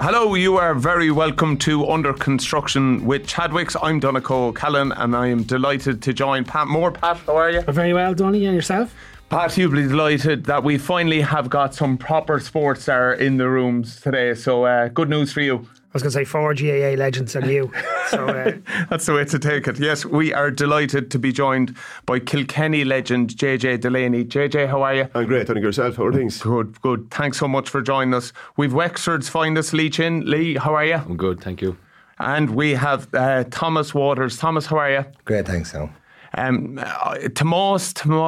Hello, you are very welcome to Under Construction with Chadwicks. I'm Donegal Callan and I am delighted to join Pat Moore. Pat, how are you? Very well, Donny, and yourself? Pat, you'll be delighted that we finally have got some proper sports star in the rooms today, so good news for you. I was going to say 4 GAA legends and you. So, that's the way to take it. Yes, we are delighted to be joined by Kilkenny legend JJ Delaney. JJ, how are you? I'm great, thank you. Yourself, how are things? Good. Thanks so much for joining us. We've Wexford's finest Lee Chin. Lee, how are you? I'm good, thank you. And we have Thomas Waters. Thomas, how are you? Great, thanks, Tom. Thomas,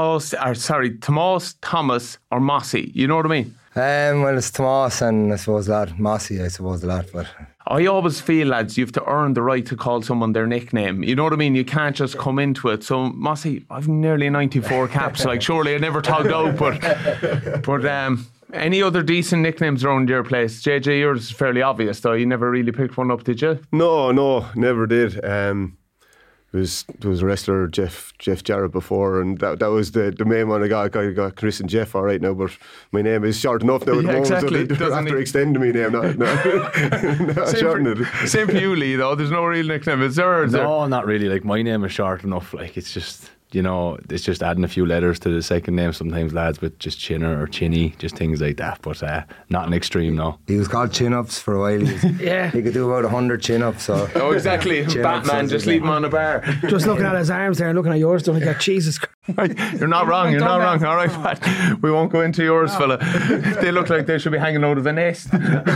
Thomas or Mossy, you know what I mean? Well, it's Tomas and I suppose lad Mossy, I suppose the lad, but I always feel, lads, you have to earn the right to call someone their nickname. You know what I mean? You can't just come into it. So, Mossy, I've nearly 94 caps. Like, surely I never togged out. But any other decent nicknames around your place? JJ, yours is fairly obvious, though. You never really picked one up, did you? No, never did. There was a wrestler, Jeff Jarrett, before, and that was the main one I got Chris and Jeff all right now, but my name is short enough now at the moment, exactly. So they have to extend my name, not shorten it. Same for you, Lee, though. There's no real nickname, is there? No, not really. Like, my name is short enough. Like, it's just, you know, it's just adding a few letters to the second name. Sometimes lads with just Chinner or Chinny, just things like that, but not an extreme, no. he was called chin-ups for a while. He could do about 100 chin-ups. So. Oh, exactly. Batman, just leave him on a bar. Just looking at his arms there and looking at yours, don't get Jesus Christ. You're not wrong. All right, Pat. We won't go into yours, fella. They look like they should be hanging out of a nest.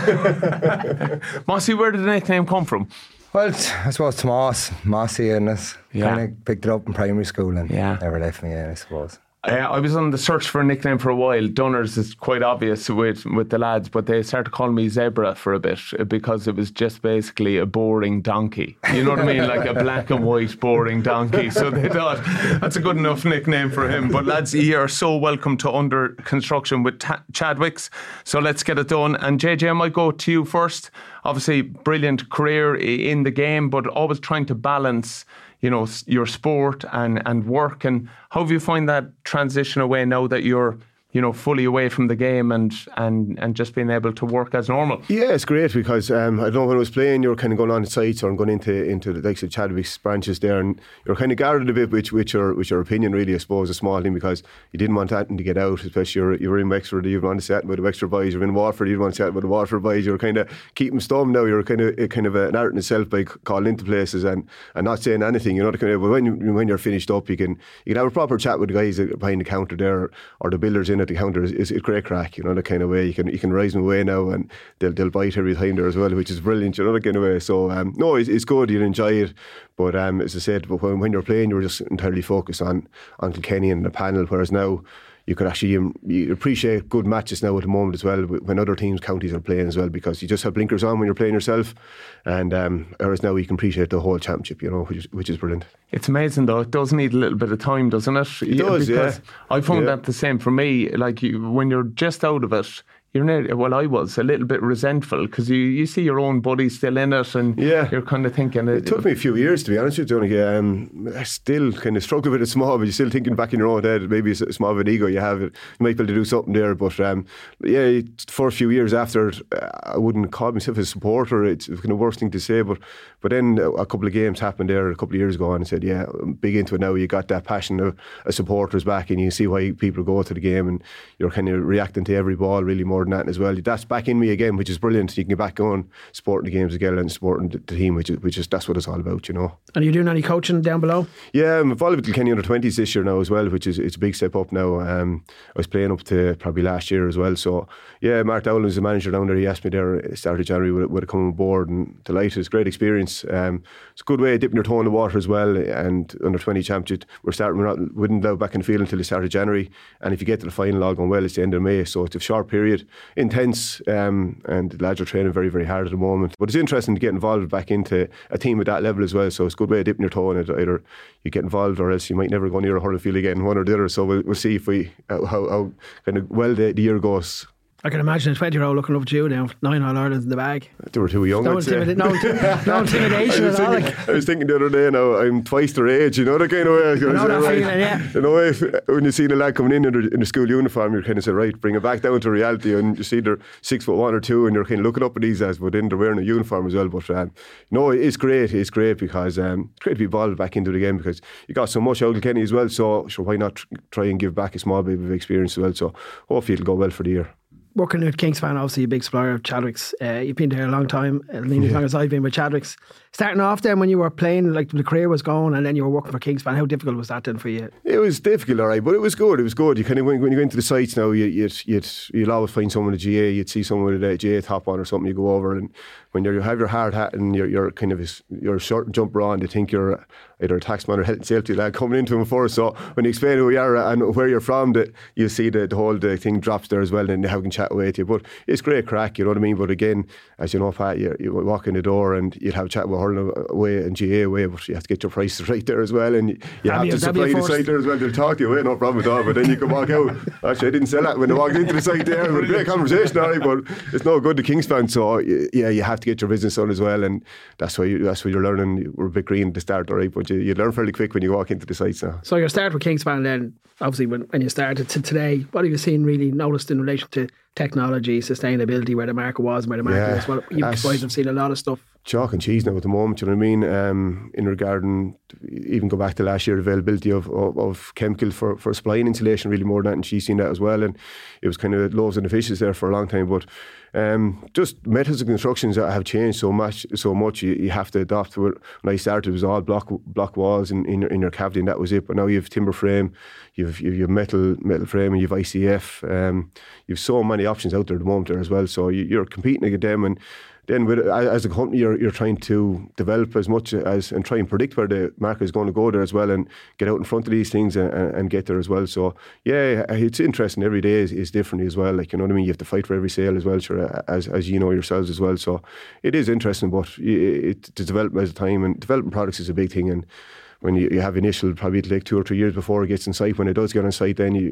Mossy, where did the nickname come from? Well, I suppose Tomas, Mossy, and this kind of picked it up in primary school and never left me, I suppose. I was on the search for a nickname for a while. Dunners is quite obvious with the lads, but they started calling me Zebra for a bit because it was just basically a boring donkey. You know what I mean? Like a black and white boring donkey. So they thought that's a good enough nickname for him. But lads, you are so welcome to Under Construction with Chadwicks. So let's get it done. And JJ, I might go to you first. Obviously, brilliant career in the game, but always trying to balance, you know, your sport and work. And how have you find that transition away now that you're, you know, fully away from the game and just being able to work as normal? Yeah, it's great because I don't know, when I was playing, you were kind of going on the sites or going into the likes of Chadwick's branches there, and you're kind of guarded a bit with your opinion, really, I suppose, a small thing, because you didn't want that to get out, especially you were in Wexford, you didn't want to sit with the Wexford boys, you're in Waterford, you didn't want to sit with the Waterford boys, you were kind of keeping stum now, you're kind of an art in itself by calling into places and not saying anything, you know, but when you're finished up, you can have a proper chat with the guys behind the counter there or the builders in at the counter. Is a great crack, you know, the kind of way you can rise them away now, and they'll bite every time there as well, which is brilliant, you know, the kind of way. So no, it's good, you'll enjoy it, but as I said, when you're playing, you're just entirely focused on Kilkenny and the panel, whereas now you could actually you appreciate good matches now at the moment as well when other teams, counties are playing as well, because you just have blinkers on when you're playing yourself, and whereas now you can appreciate the whole championship, you know, which is brilliant. It's amazing though, it does need a little bit of time, doesn't it? It does, because I found that the same for me, like when you're just out of it, you're I was a little bit resentful because you see your own buddy still in it, and you're kind of thinking it took me a few years, to be honest with you. I still kind of struggle with it small, but you're still thinking back in your own head, maybe it's small of an ego you have, you might be able to do something there, but for a few years after, I wouldn't call myself a supporter, it's kind of the worst thing to say, but then a couple of games happened there a couple of years ago, and I said, I'm big into it now. You got that passion of a supporter's back, and you see why people go to the game, and you're kind of reacting to every ball really more than that as well. That's back in me again, which is brilliant. You can get back on supporting the games again and supporting the team, which is that's what it's all about, you know. And are you doing any coaching down below? Yeah, I'm involved with Kilkenny under-20s this year now as well, which is it's a big step up now. I was playing up to probably last year as well, so yeah, Mark Dowling was the manager down there. He asked me there at the start of January would I come on board, and delighted. It's a great experience. It's a good way of dipping your toe in the water as well, and under-20 championship we wouldn't allow back in the field until the start of January, and if you get to the final all going well, it's the end of May, so it's a short period, intense, and the lads are training very, very hard at the moment, but it's interesting to get involved back into a team at that level as well, so it's a good way of dipping your toe in it. Either you get involved or else you might never go near a hurling field again, one or the other, so we'll see if how kind of well the year goes I can imagine a 20-year-old looking up at you now, 9 All-Irelands in the bag. They were too young. No intimidation at all. I was thinking the other day, now I'm twice their age, you know, the kind of way. I know that feeling, yeah. You know, when you see the lad coming in the school uniform, you're kind of say, right, bring it back down to reality, and you see they're 6'1" or 2", and you're kind of looking up at these lads, but then they're wearing a uniform as well. But it's great. It's great because it's great to be balled back into the game, because you got so much out of Kenny as well. So sure, why not try and give back a small bit of experience as well? So hopefully it'll go well for the year. Working with Kingspan, obviously a big supplier of Chadwicks. You've been there a long time, as long as I've been with Chadwicks. Starting off then when you were playing, like the career was going, and then you were working for Kingspan, how difficult was that then for you? It was difficult, alright, but it was good. You kind of, when you go into the sites now, you'll always find someone with a GA. You'd see someone with a GA top on or something. You go over, and when you have your hard hat and you're kind of your short jumper on, they think you're either a taxman or health and safety lad coming into them first. So when you explain who you are and where you're from, you see the whole thing drops there as well, and they have can chat away to you. But it's great crack, you know what I mean? But again, as you know, Pat, you walk in the door and you'd have a chat with hurling away and GA away, but you have to get your prices right there as well, and you have to supply the site there as well. They'll talk to you away, no problem at all, but then you can walk out. Actually, I didn't sell that when I walked into the site there. It was a great conversation, alright, but it's no good to Kingspan. So yeah, you have to get your business done as well, and that's why you're learning. We're a bit green at the start, alright, but you learn fairly quick when you walk into the sites now. So you start with Kingspan then, obviously when you started to today, what have you seen really noticed in relation to technology, sustainability, where the market was and where the market is? Well, you guys have seen a lot of stuff. Chalk and cheese now at the moment, you know what I mean? In regarding, even go back to last year, availability of chemical for supplying insulation really more than that, and she's seen that as well, and it was kind of loaves and the fishes there for a long time. But just methods of constructions that have changed so much you have to adapt to it. When I started, it was all block walls in your cavity, and that was it. But now you have timber frame, you've metal frame, and you've ICF. You've so many options out there at the moment there as well. So you're competing against them, and then as a company, you're trying to develop as much as and try and predict where the market is going to go there as well, and get out in front of these things and get there as well. So yeah, it's interesting. Every day is different as well. Like, you know what I mean? You have to fight for every sale as well, sure, as you know yourselves as well. So it is interesting, but to develop as a time, and developing products is a big thing. And when you have initial, probably it'll take 2 or 3 years before it gets in sight. When it does get on site, then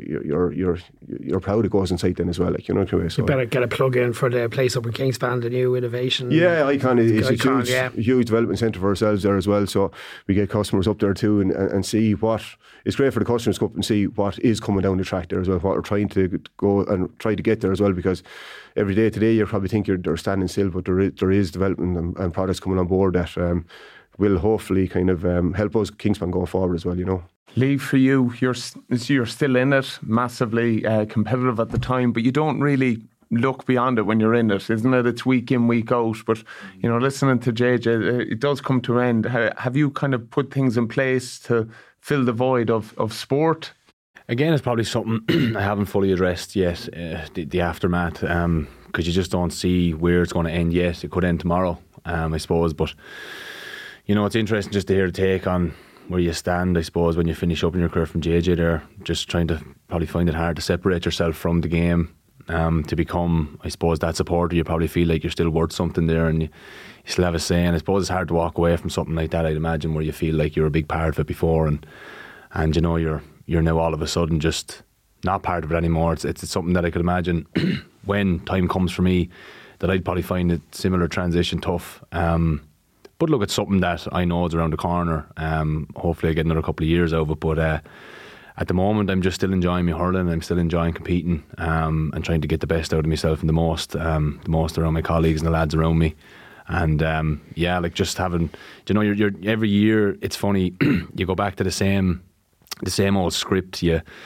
you're proud it goes in sight then as well. Like, you know, so you better get a plug in for the place up in Kingspan, the new innovation. Yeah, Icon is a huge development centre for ourselves there as well. So we get customers up there too, and see what it's great for the customers to come up and see what is coming down the track there as well. What we're trying to go and try to get there as well, because every day today you probably think they're standing still, but there is development and products coming on board that will hopefully kind of help us Kingspan going forward as well, you know. Lee, for you, you're still in it, massively competitive at the time, but you don't really look beyond it when you're in it, isn't it? It's week in, week out. But, you know, listening to JJ, it does come to an end. Have you kind of put things in place to fill the void of sport? Again, it's probably something I haven't fully addressed yet, the aftermath, because you just don't see where it's going to end yet. It could end tomorrow, I suppose, but you know, it's interesting just to hear the take on where you stand, I suppose, when you finish up in your career from JJ there, just trying to probably find it hard to separate yourself from the game, to become, I suppose, that supporter. You probably feel like you're still worth something there, and you still have a say. And I suppose it's hard to walk away from something like that, I'd imagine, where you feel like you're a big part of it before, and you know, you're now all of a sudden just not part of it anymore. It's something that I could imagine when time comes for me, that I'd probably find a similar transition tough. But look, it's something that I know is around the corner. Hopefully I get another couple of years out of it. But at the moment, I'm just still enjoying my hurling. I'm still enjoying competing, and trying to get the best out of myself and the most around my colleagues and the lads around me. And yeah, like just having, you know, you're every year, it's funny, you go back to the same old script.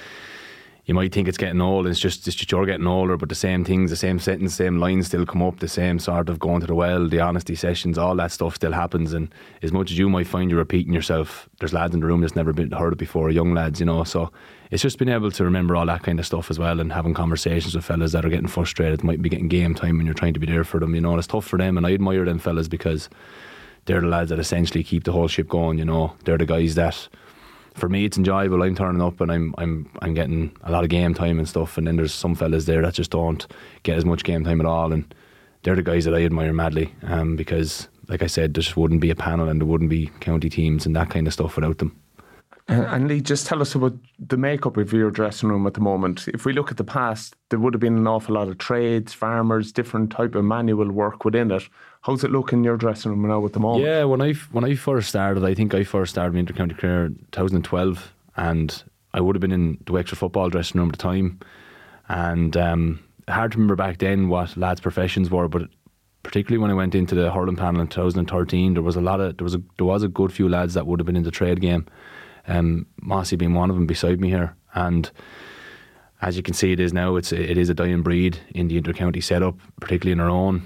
You might think it's getting old, it's just you're getting older, but the same things, the same sentence, same lines still come up, the same sort of going to the well, the honesty sessions, all that stuff still happens. And as much as you might find you're repeating yourself, there's lads in the room that's never heard it before, young lads, you know. So it's just being able to remember all that kind of stuff as well, and having conversations with fellas that are getting frustrated, might be getting game time when you're trying to be there for them, you know. It's tough for them, and I admire them fellas, because they're the lads that essentially keep the whole ship going, you know. They're the guys that, for me, it's enjoyable. I'm turning up and I'm getting a lot of game time and stuff, and then there's some fellas there that just don't get as much game time at all, and they're the guys that I admire madly, because like I said, there just wouldn't be a panel and there wouldn't be county teams and that kind of stuff without them. And Lee, just tell us about the makeup of your dressing room at the moment. If we look at the past, there would have been an awful lot of trades, farmers, different type of manual work within it. How's it look in your dressing room now at the moment? Yeah, when I first started, I think I first started my inter-county career in 2012, and I would have been in the Wexford football dressing room at the time. And hard to remember back then what lads' professions were, but particularly when I went into the hurling panel in 2013, there was a good few lads that would have been in the trade game. Mossy being one of them beside me here, and as you can see, it is a dying breed in the inter-county setup, particularly in our own.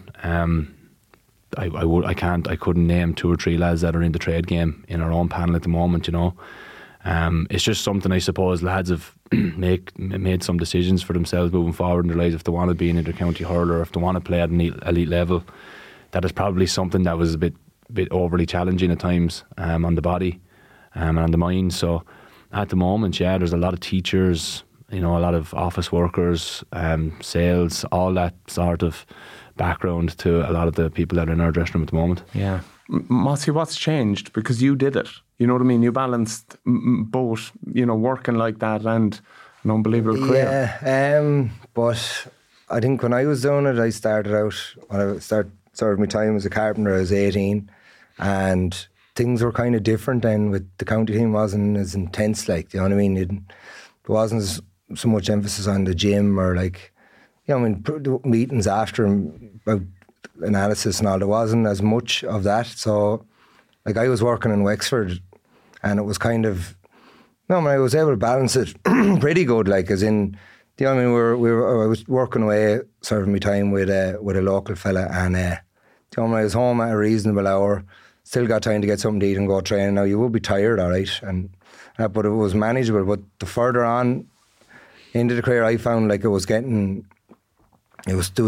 I couldn't name 2 or 3 lads that are in the trade game in our own panel at the moment. It's just something I suppose lads have made some decisions for themselves moving forward in their lives. If they want to be an inter-county hurler, if they want to play at an elite level, that is probably something that was a bit overly challenging at times on the body and on the mind. So at the moment, there's a lot of teachers, a lot of office workers, sales, all that sort of background to a lot of the people that are in our dressing room at the moment. Yeah. Mossy, what's changed? Because you did it. You know what I mean? You balanced both, working like that and an unbelievable career. Yeah, but I think when I was doing it, I started out, when I started my time as a carpenter, I was 18, and things were kind of different then. With the county team, wasn't as intense, like, you know what I mean? There wasn't so much emphasis on the gym or meetings after about analysis and all. There wasn't as much of that. So I was working in Wexford, and it was kind of, I was able to balance it pretty good, as in, I was working away, serving my time with a local fella, and I was home at a reasonable hour, still got time to get something to eat and go training. Now you would be tired, all right, but it was manageable. But the further on into the career, I found it was getting, there was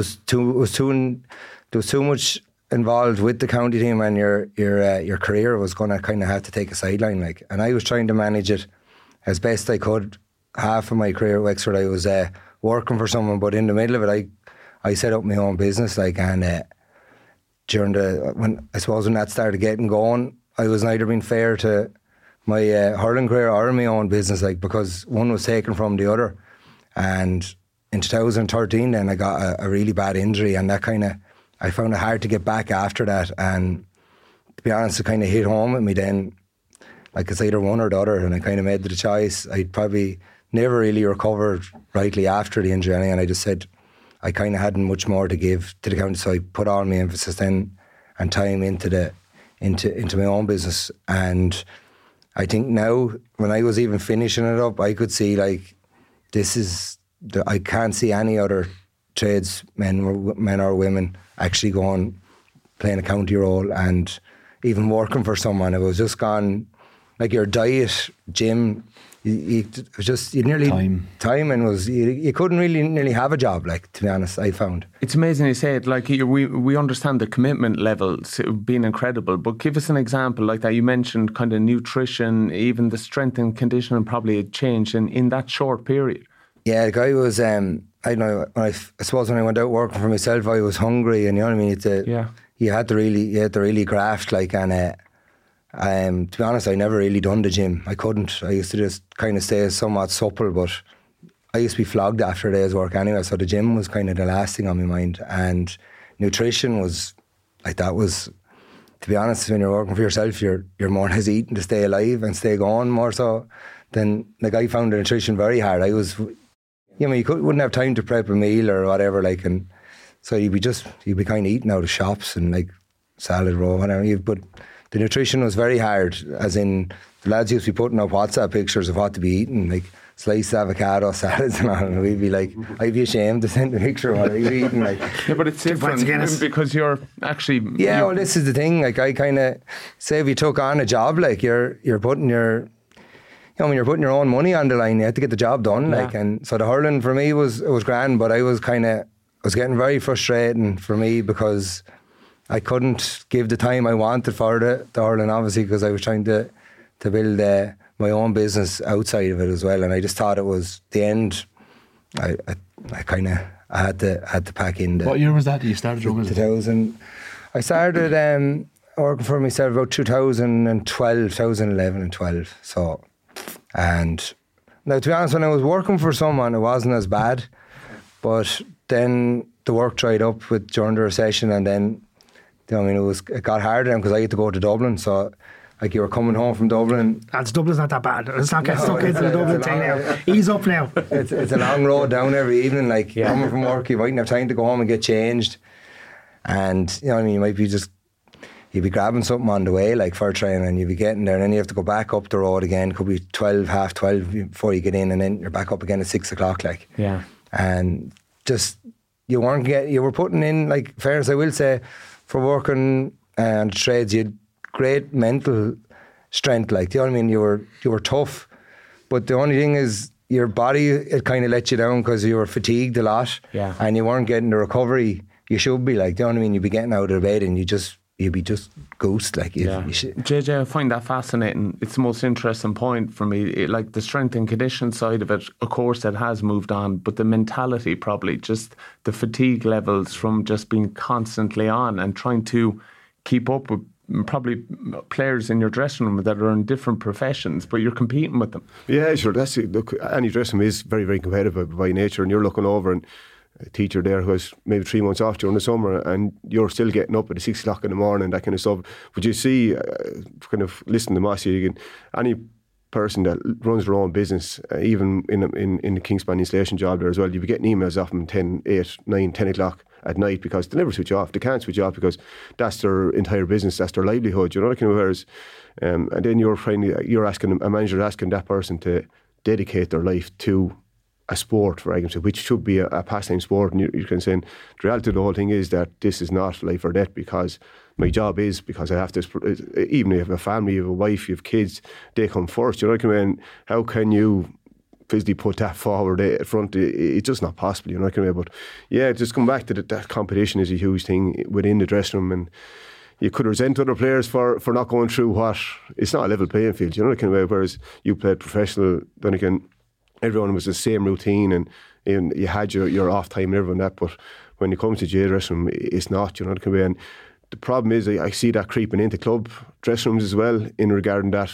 too much involved with the county team, and your career was going to kind of have to take a sideline, and I was trying to manage it as best I could. Half of my career at Wexford, I was working for someone, but in the middle of it, I set up my own business, and during when that started getting going, I was neither being fair to my hurling career or my own business, because one was taken from the other. And in 2013, then I got a really bad injury, and that I found it hard to get back after that. And to be honest, it kind of hit home with me then. It's either one or the other, and I kind of made the choice. I probably never really recovered rightly after the injury, and I just said I kind of hadn't much more to give to the county, so I put all my emphasis then and time into my own business. And I think now, when I was even finishing it up, I could see I can't see any other tradesmen, men or women, actually going playing a county role and even working for someone. It was just gone, your diet, gym, it was just nearly time, and you couldn't really nearly have a job. To be honest, I found it's amazing you say it. We understand the commitment levels being incredible, but give us an example like that. You mentioned kind of nutrition, even the strength and conditioning probably had changed in that short period. Yeah, the guy was. I don't know. I suppose when I went out working for myself, I was hungry, and you know what I mean. You had to really graft, and to be honest, I never really done the gym. I couldn't. I used to just kind of stay somewhat supple, but I used to be flogged after a day's work anyway. So the gym was kind of the last thing on my mind, and nutrition was to be honest, when you're working for yourself, you're more or less eating to stay alive and stay going more so than I found the nutrition very hard. I was. You wouldn't have time to prep a meal or whatever, and so you'd be kind of eating out of shops and salad roll, whatever. But the nutrition was very hard, as in the lads used to be putting up WhatsApp pictures of what to be eating, sliced avocado salads and all, and we'd be I'd be ashamed to send a picture of what I'd be eating. Yeah, but it's different because you're actually. Yeah, well, this is the thing. I kind of say, if you took on a job, you're putting your. When you're putting your own money on the line, you have to get the job done. And so the hurling for me was grand, but I was getting very frustrating for me because I couldn't give the time I wanted for the hurling, obviously, because I was trying to build my own business outside of it as well. And I just thought it was the end. I had to pack in. What year was that you started? 2000. I started working for myself about 2011 and 12. So And now, to be honest, when I was working for someone, it wasn't as bad. But then the work dried up during the recession, and then, you know, I mean, it got harder because I had to go to Dublin. So, like, you were coming home from Dublin. Lads, Dublin's not that bad. Let's not get stuck into the Dublin thing now. Ease up now. It's a long road down every evening. Like, coming from work, you mightn't have time to go home and get changed. And, you know what I mean, you might be you'd be grabbing something on the way, like for training, and you'd be getting there, and then you have to go back up the road again. It could be 12, half 12 before you get in, and then you're back up again at 6 o'clock, like. Yeah. And just, you were putting in, like, fairness, I will say, for working and trades, you had great mental strength, like, do you know what I mean? You were tough, but the only thing is your body, it kind of let you down because you were fatigued a lot, and you weren't getting the recovery you should be, like, do you know what I mean? You'd be getting out of bed and you'd be just ghost, like. JJ, I find that fascinating. It's the most interesting point for me. Like, the strength and condition side of it, of course, it has moved on, but the mentality, probably just the fatigue levels from just being constantly on and trying to keep up with probably players in your dressing room that are in different professions, but you're competing with them. Yeah, sure. Look, any dressing room is very, very competitive by nature, and you're looking over and a teacher there who has maybe 3 months off during the summer, and you're still getting up at 6 o'clock in the morning, that kind of stuff. But you see, kind of listen to Mossy, any person that runs their own business, even in the Kingspan installation job there as well, you'll be getting emails off them 10, 8, 9, 10 o'clock at night because they never switch off. They can't switch off because that's their entire business, that's their livelihood, you know, kind of. Whereas, and then you're asking a manager, asking that person to dedicate their life to a sport, for argument's sake, which should be a pastime sport, and you're kind of saying the reality of the whole thing is that this is not life or death, because my job is, because I have to, even if you have a family, you have a wife, you have kids, they come first, you know what I mean? How can you physically put that forward at front? It's just not possible, you know what I mean? But yeah, just come back to that competition is a huge thing within the dressing room, and you could resent other players for not going through what, it's not a level playing field, you know what I mean? Whereas you played professional, then again, everyone was the same routine, and you had your off time and everyone that. But when it comes to jail dressing room, it's not, you know what I mean? And the problem is I see that creeping into club dressing rooms as well, in regarding that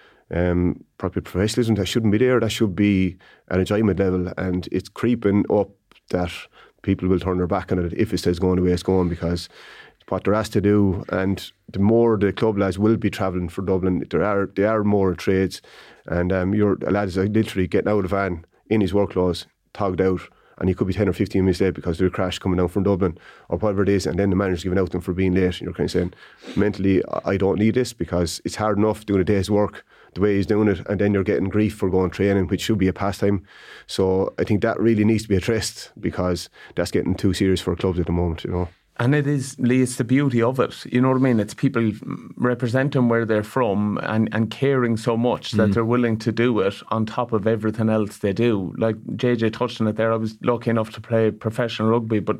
probably professionalism that shouldn't be there. That should be an enjoyment level, and it's creeping up that people will turn their back on it if it stays going the way it's going, because what they're asked to do, and the more the club lads will be travelling for Dublin, they are more trades, and your lads are literally getting out of the van in his work clothes, togged out, and he could be 10 or 15 minutes late because there's a crash coming down from Dublin or whatever it is, and then the manager's giving out to them for being late, and you're kind of saying, mentally, I don't need this, because it's hard enough doing a day's work the way he's doing it, and then you're getting grief for going training, which should be a pastime. So I think that really needs to be addressed, because that's getting too serious for clubs at the moment, you know. And it is, Lee, it's the beauty of it. You know what I mean? It's people representing where they're from and caring so much that they're willing to do it on top of everything else they do. Like JJ touched on it there, I was lucky enough to play professional rugby, but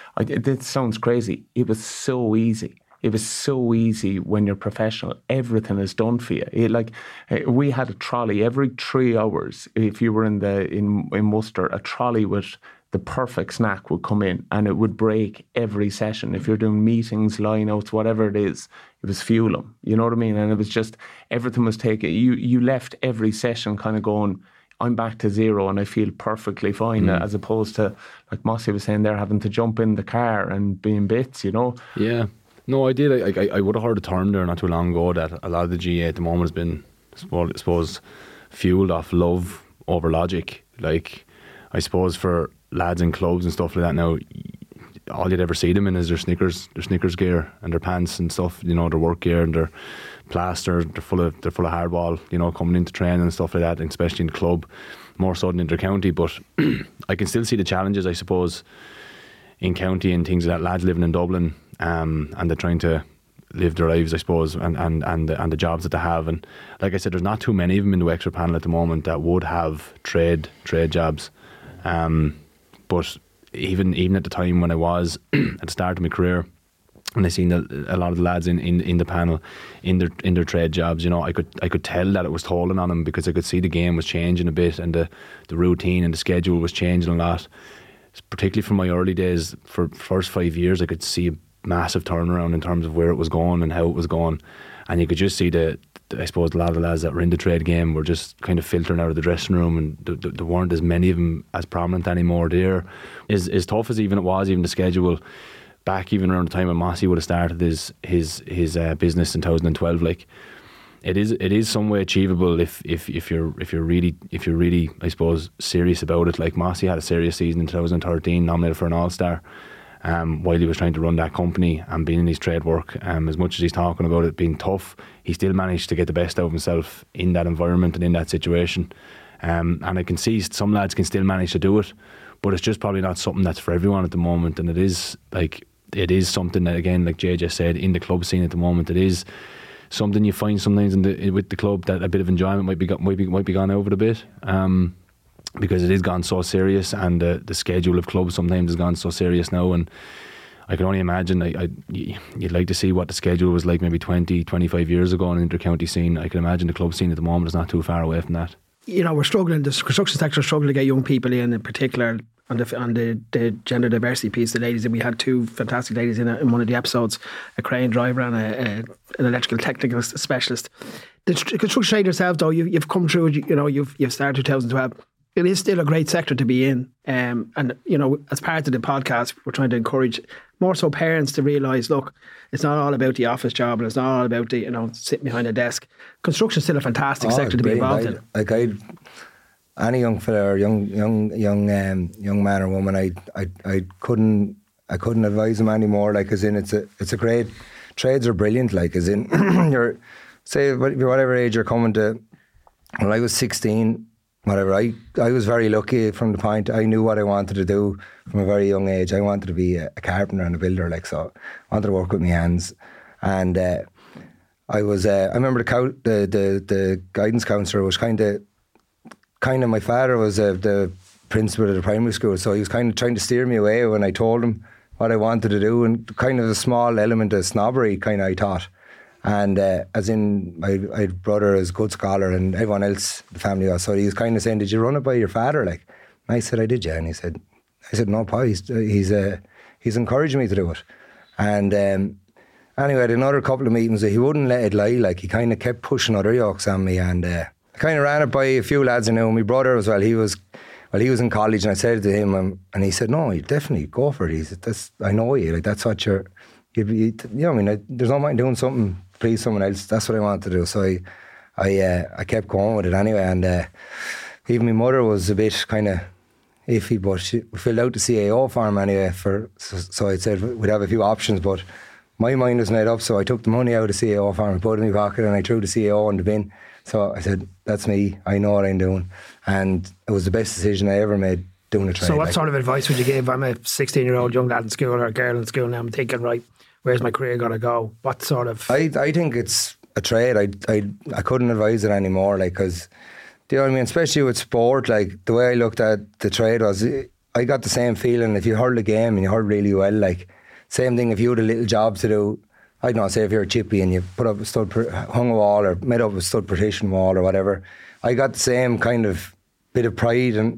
it sounds crazy. It was so easy. It was so easy when you're professional. Everything is done for you. We had a trolley every 3 hours. If you were in Munster, a trolley with the perfect snack would come in, and it would break every session. If you're doing meetings, line-outs, whatever it is, it was fuel them. You know what I mean? And it was just, everything was taken. You left every session kind of going, I'm back to zero and I feel perfectly fine, as opposed to, like Mossy was saying there, having to jump in the car and being bits, you know? Yeah. No, I did. I would have heard a term there not too long ago that a lot of the GA at the moment has been, I suppose, fueled off love over logic. Like, I suppose for lads in clubs and stuff like that now, all you'd ever see them in is their Snickers gear and their pants and stuff, you know, their work gear and their plaster. They're full of hardball, you know, coming into training and stuff like that, and especially in the club, more so than inter-county. But I can still see the challenges, I suppose, in county and things like that. Lads living in Dublin, and they're trying to live their lives, I suppose, and the jobs that they have. And like I said, there's not too many of them in the Wexford panel at the moment that would have trade jobs. But even at the time when I was at the start of my career, and I seen a lot of the lads in the panel in their trade jobs, you know, I could tell that it was tolling on them, because I could see the game was changing a bit, and the routine and the schedule was changing a lot. Particularly from my early days, for first 5 years, I could see massive turnaround in terms of where it was going and how it was going, and you could just see I suppose a lot of the lads that were in the trade game were just kind of filtering out of the dressing room, and there weren't as many of them as prominent anymore there. As tough as even it was, even the schedule back even around the time when Mossy would have started his business in 2012, like it is some way achievable if you're really I suppose serious about it. Like Mossy had a serious season in 2013, nominated for an All-Star. While he was trying to run that company and being in his trade work, as much as he's talking about it being tough, he still managed to get the best out of himself in that environment and in that situation. And I can see some lads can still manage to do it, but it's just probably not something that's for everyone at the moment. And it is something that, again, like Jay just said, in the club scene at the moment, it is something you find sometimes with the club that a bit of enjoyment might be gone over a bit. Because it is gone so serious, and the schedule of clubs sometimes has gone so serious now, and I can only imagine you'd like to see what the schedule was like maybe 20-25 years ago on the inter-county scene. I can imagine the club scene at the moment is not too far away from that. You know, we're struggling, the construction sector is struggling to get young people in particular on the gender diversity piece. The ladies, and we had two fantastic ladies in one of the episodes, a crane driver and an electrical technical specialist. The construction trade yourself, though, you've come through, you know, you've started 2012. It is still a great sector to be in, and you know, as part of the podcast, we're trying to encourage more so parents to realise, look, it's not all about the office job, and it's not all about the sitting behind a desk. Construction's still a fantastic sector to be involved in. Like any young fella or young man or woman, I couldn't advise them anymore. Like, as in, it's a great, trades are brilliant. Like, as in, you're say whatever age you're coming to. When I was 16. Whatever, I was very lucky from the point I knew what I wanted to do from a very young age. I wanted to be a carpenter and a builder, like, so I wanted to work with my hands. And I remember the guidance counsellor was kind of my father was the principal of the primary school, so he was kind of trying to steer me away when I told him what I wanted to do, and kind of a small element of snobbery, kind of, I thought. And as in, my brother is a good scholar, and everyone else, the family was. So he was kind of saying, "Did you run it by your father?" Like, and I said, "I did, yeah." And I said, "No, Pa, he's encouraging me to do it." And anyway, I had another couple of meetings. He wouldn't let it lie. Like, he kind of kept pushing other yokes on me, and I kind of ran it by a few lads I knew. My brother as well. He was in college, and I said to him, and he said, "No, you definitely go for it." He said, "I know you. Like, that's what you're. You know, I mean, there's no point doing something." Please someone else. That's what I wanted to do. So I kept going with it anyway. And even my mother was a bit kind of iffy, but she filled out the CAO form anyway. So I said we'd have a few options, but my mind was made up. So I took the money out of the CAO form, put it in my pocket, and I threw the CAO in the bin. So I said, "That's me. I know what I'm doing," and it was the best decision I ever made doing a trade. So what sort of advice would you give? I'm a 16-year-old young lad in school or a girl in school, and I'm thinking, right, where's my career going to go? What sort of... I think it's a trade. I couldn't advise it anymore, like, because, do you know what I mean? Especially with sport, like, the way I looked at the trade was, I got the same feeling if you hurled a game and you hurled really well, like, same thing if you had a little job to do. I don't know, say if you're a chippy and you put up hung a wall or made up a stud partition wall or whatever, I got the same kind of bit of pride and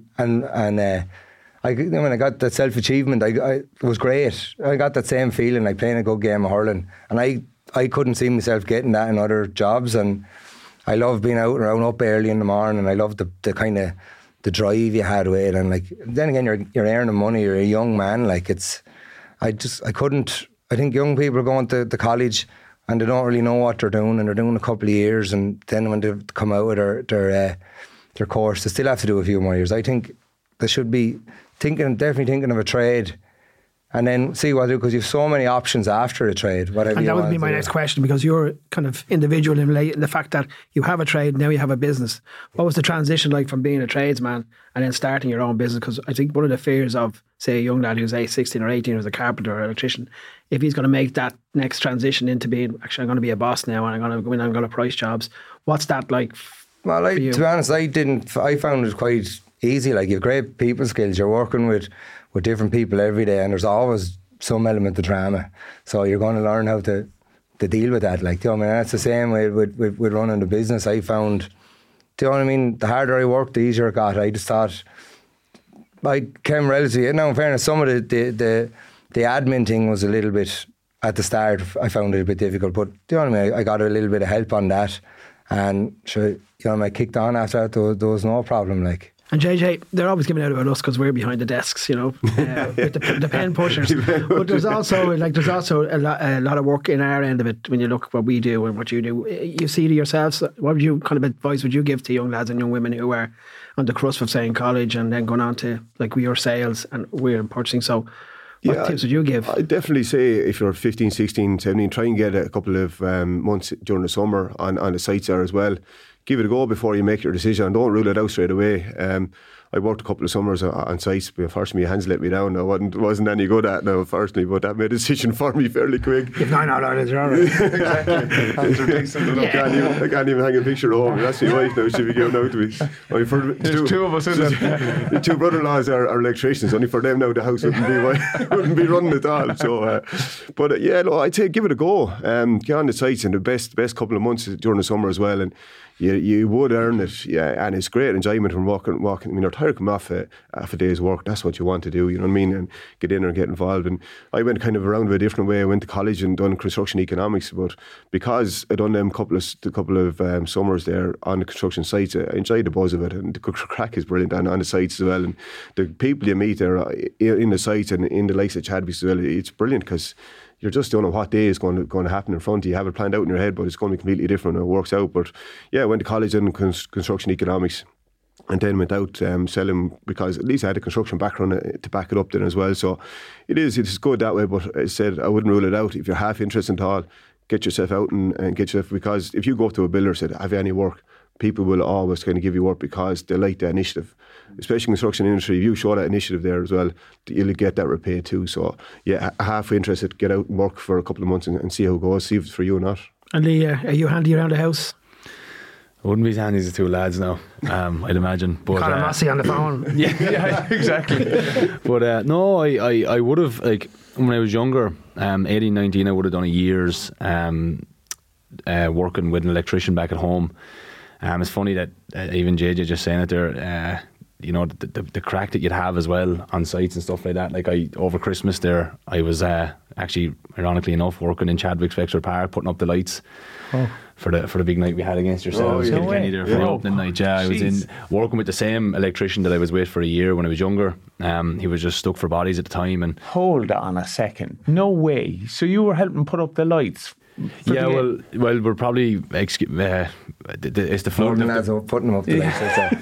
I got that self-achievement. It was great. I got that same feeling like playing a good game of hurling, and I couldn't see myself getting that in other jobs. And I love being out and around up early in the morning, and I love the kind of the drive you had with it. And like, then again, you're earning money. You're a young man. Like, I couldn't. I think young people are going to college and they don't really know what they're doing, and they're doing a couple of years, and then when they come out with their course, they still have to do a few more years. I think they should be definitely thinking of a trade, and then see what to do, because you have so many options after a trade. Whatever. And that would be my next question, because you're kind of individual in the fact that you have a trade, now you have a business. What was the transition like from being a tradesman and then starting your own business? Because I think one of the fears of, say, a young lad who's 16 or 18 who's a carpenter or electrician, if he's going to make that next transition into being, actually, I'm going to be a boss now and I'm going to go in and I'm going to price jobs. What's that like? Well, to be honest, I found it quite easy. Like, you have great people skills. You're working with different people every day, and there's always some element of drama. So you're going to learn how to deal with that. Like, you know what I mean? That's the same way with running the business. I found, do you know what I mean? The harder I worked, the easier it got. I just thought I came relatively. Now, in fairness, some of the admin thing was a little bit. at the start I found it a bit difficult, but you know what I mean, I got a little bit of help on that, and sure, you know, I kicked on after that. There was no problem, like. And JJ, they're always giving out about us because we're behind the desks, you know, with the pen pushers. But there's also a lot of work in our end of it. When you look at what we do and what you do, you see to yourselves. What would you kind of advice would you give to young lads and young women who are on the cusp of saying college and then going on to like we are sales and we're in purchasing? So what tips would you give? I'd definitely say if you're 15, 16, 17, try and get a couple of months during the summer on the sites there as well. Give it a go before you make your decision. Don't rule it out straight away. I worked a couple of summers on sites, but unfortunately my hands let me down. I wasn't any good at it now, unfortunately, but that made a decision for me fairly quick. If 9 out of you're all right. Exactly. Hands are decent. I can't even hang a picture at home. That's my wife now, she'll be giving out to me. There's two of us in it. The two brother-in-laws are electricians. Only for them now the house wouldn't be running at all. So, I'd say give it a go. Get on the sites in the best couple of months during the summer as well, and you would earn it, and it's great enjoyment from walking. I mean, you're tired coming off a day's work. That's what you want to do, you know what I mean, and get in and get involved. And I went kind of around a different way. I went to college and done construction economics, but because I done them couple of summers there on the construction sites, I enjoyed the buzz of it, and the crack is brilliant on the sites as well. And the people you meet there in the sites and in the likes of Chadwicks as well, it's brilliant because you just don't know what day is going to happen in front of you. You have it planned out in your head, but it's going to be completely different and it works out. But yeah, I went to college in construction economics and then went out selling, because at least I had a construction background to back it up then as well. So it's good that way, but as I said, I wouldn't rule it out. If you're half interested at all, get yourself out and get yourself, because if you go up to a builder and said, have you any work? People will always kind of give you work because they like the initiative, especially in the construction industry. If you show that initiative there as well, you'll get that repay too. So yeah, half interested, get out and work for a couple of months and see how it goes, see if it's for you or not. And Lee, are you handy around the house? I wouldn't be as handy as the two lads now, I'd imagine. But Conor Massey on the phone. yeah, exactly. But no, I would have, like, when I was younger, 18, 19, I would have done a year's working with an electrician back at home. It's funny that even JJ just saying it there, you know, the crack that you'd have as well on sites and stuff like that. Like over Christmas there, I was actually, ironically enough, working in Chadwicks Wexford Park, putting up the lights for the big night we had against yourselves. No Kenny there for the opening night. Yeah, I was in working with the same electrician that I was with for a year when I was younger. He was just stuck for bodies at the time. And hold on a second, no way. So you were helping put up the lights? Yeah, well, we're probably it's the floor. Putting them up the lights.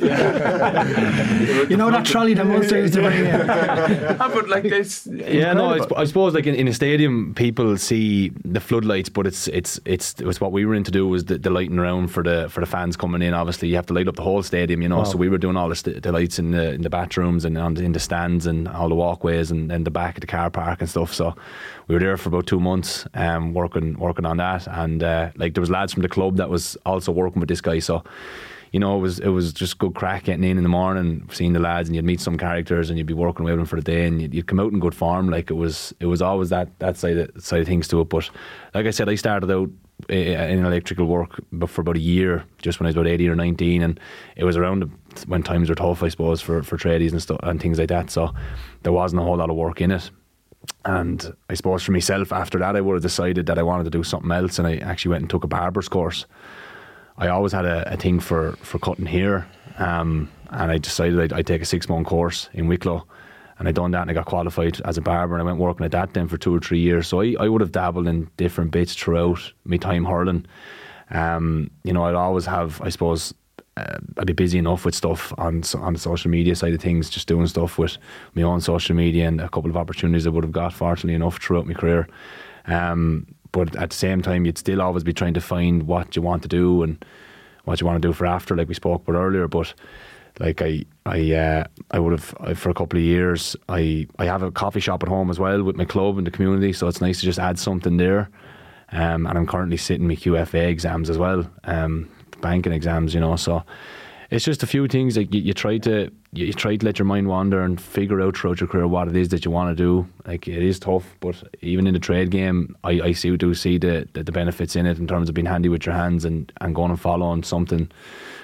You know that trolley that Munster used to bring in. But like this, yeah, no, I suppose like in a stadium, people see the floodlights, but it's what we were in to do was the lighting around for the fans coming in. Obviously, you have to light up the whole stadium, you know. Wow. So we were doing all the lights in the bathrooms and in the stands and all the walkways and the back of the car park and stuff. So we were there for about 2 months, working on that, and like there was lads from the club that was also working with this guy, so you know it was just good crack getting in the morning, seeing the lads, and you'd meet some characters and you'd be working with them for the day, and you'd come out in good form. Like it was always that side of things to it. But like I said, I started out in electrical work for about a year, just when I was about 18 or 19, and it was around when times were tough, I suppose, for tradies and stuff and things like that, so there wasn't a whole lot of work in it. And I suppose for myself, after that, I would have decided that I wanted to do something else, and I actually went and took a barber's course. I always had a thing for cutting hair, and I decided I'd take a 6-month course in Wicklow, and I done that, and I got qualified as a barber, and I went working at that then for 2 or 3 years. So I would have dabbled in different bits throughout my time hurling. You know, I'd always have, I suppose, I'd be busy enough with stuff on the social media side of things, just doing stuff with my own social media, and a couple of opportunities I would have got, fortunately enough, throughout my career. But at the same time, you'd still always be trying to find what you want to do and what you want to do for after, like we spoke about earlier. But like I would have, for a couple of years, I have a coffee shop at home as well with my club and the community, so it's nice to just add something there. And I'm currently sitting my QFA exams as well, banking exams, you know. So it's just a few things like you try to let your mind wander and figure out throughout your career what it is that you want to do. Like, it is tough, but even in the trade game, I do see the benefits in it, in terms of being handy with your hands and going and following something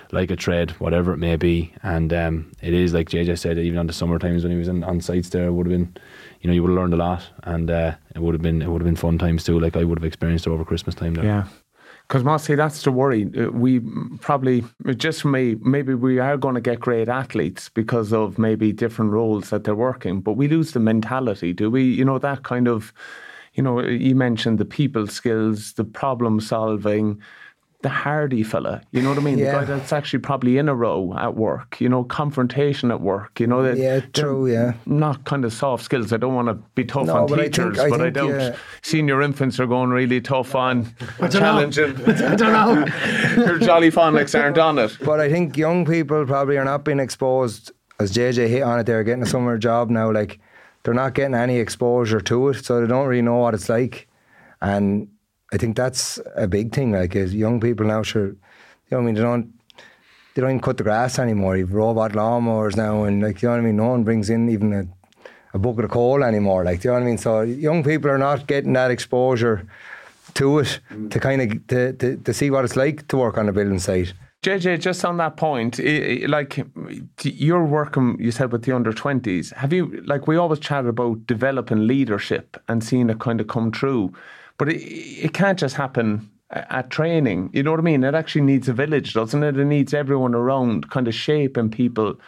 like a trade, whatever it may be. And it is, like JJ said, even on the summer times when he was on sites there, it would have been, you would have learned a lot, and it would have been fun times too, like I would have experienced over Christmas time there. Yeah. Because Mossy, that's the worry. We probably, just for me, maybe we are going to get great athletes because of maybe different roles that they're working, but we lose the mentality, do we? That kind of, you mentioned the people skills, the problem solving, the hardy fella, you know what I mean? Yeah. The guy that's actually probably in a row at work, confrontation at work, true. Not kind of soft skills. I don't want to be tough on but teachers, I but I think, doubt senior infants are going really tough on challenging. I don't know. Your jolly phonics aren't on it. But I think young people probably are not being exposed, as JJ hit on it, they're getting a summer job now, like they're not getting any exposure to it, so they don't really know what it's like. And I think that's a big thing, like, is young people now, sure, they don't even cut the grass anymore. You've robot lawnmowers now, and like, no one brings in even a bucket of coal anymore, like, so young people are not getting that exposure to it, to kind of to see what it's like to work on a building site. JJ, just on that point, like you're working, you said, with the under-20s. Have you, like, we always chat about developing leadership and seeing it kind of come true, but it can't just happen at training. You know what I mean? It actually needs a village, doesn't it? It needs everyone around kind of shaping people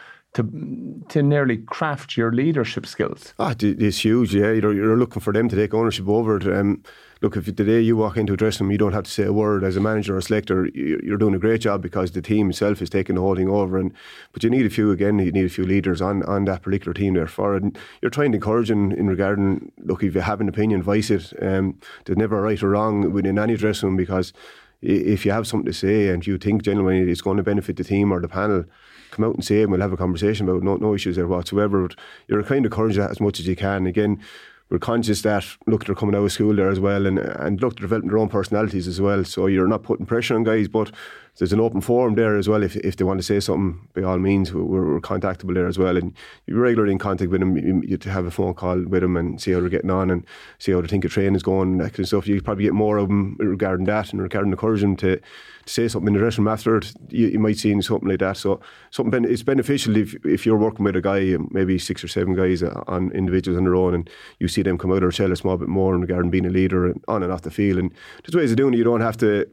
to nearly craft your leadership skills. It's huge, yeah. You're looking for them to take ownership over it. Look, if today you walk into a dressing room, you don't have to say a word as a manager or a selector. You're doing a great job because the team itself is taking the whole thing over. But you need a few leaders on that particular team there for it. And you're trying to encourage in regarding, look, if you have an opinion, voice it. There's never a right or wrong within any dressing room, because if you have something to say and you think genuinely it's going to benefit the team or the panel, come out and say it, and we'll have a conversation about it. No issues there whatsoever. But you're kind of encouraging that as much as you can. Again, we're conscious that, look, they're coming out of school there as well, and look, they're developing their own personalities as well, so you're not putting pressure on guys, but there's an open forum there as well. If they want to say something, by all means, we're contactable there as well, and you're regularly in contact with them. You have a phone call with them and see how they're getting on and see how they think a train is going, that kind of stuff. You probably get more of them regarding that and regarding encouraging them to say something in the dressing room after it. You might see something like that. So it's beneficial if you're working with a guy, maybe 6 or 7 guys on individuals on their own, and you see them come out of their shell a small bit more in regarding being a leader on and off the field. And there's ways of doing it. You don't have to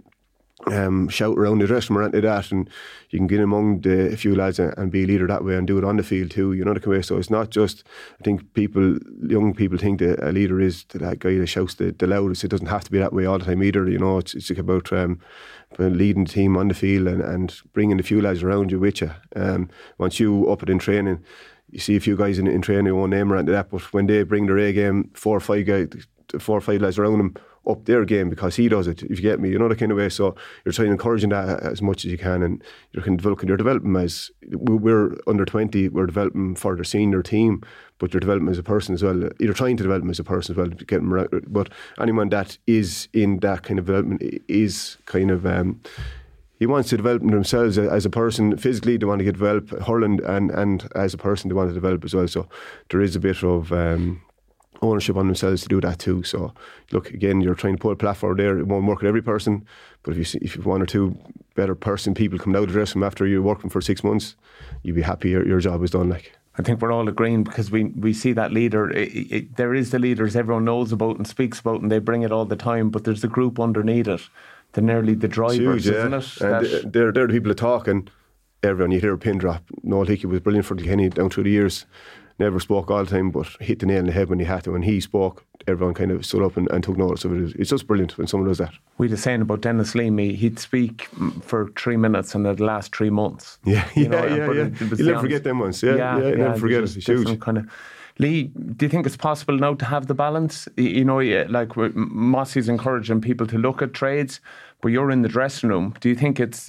shout around the dressing room or anything like that, and you can get among a few lads and be a leader that way and do it on the field too, the way. So it's not just, I think young people think that a leader is that guy that shouts the loudest. It doesn't have to be that way all the time either. It's about leading the team on the field and bringing a few lads around you with you. Once you up it in training, you see a few guys in training, you won't name or anything like that, but when they bring their A game, 4 or 5 lads around them up their game because he does it, if you get me, the kind of way. So you're trying to encourage that as much as you can, and you're developing as, we're under 20, we're developing for the senior team, but you're developing as a person as well. You're trying to develop them as a person as well, to get them right. But anyone that is in that kind of development is kind of he wants to develop themselves as a person. Physically, they want to get developed, hurling, and as a person, they want to develop as well. So there is a bit of ownership on themselves to do that too. So look, again, you're trying to put a platform there. It won't work with every person, but if you've 1 or 2 better people coming out of the dressing room after you're working for 6 months, you'll be happy your job is done. Like, I think we're all agreeing, because we see that leader. There is the leaders everyone knows about and speaks about, and they bring it all the time, but there's a group underneath it. They're nearly the drivers, huge, isn't it? And they're the people that talk, and everyone, you hear a pin drop. Noel Hickey was brilliant for Kilkenny down through the years. Never spoke all the time, but hit the nail in the head when he had to. When he spoke, everyone kind of stood up and took notice of it. It's just brilliant when someone does that. We were saying about Dennis Leamy, he'd speak for 3 minutes and it'd last 3 months. Yeah. You'll never forget them ones. You'll never forget it. It's huge. Kind of. Lee, do you think it's possible now to have the balance? Like Mossy's encouraging people to look at trades, but you're in the dressing room. Do you think it's,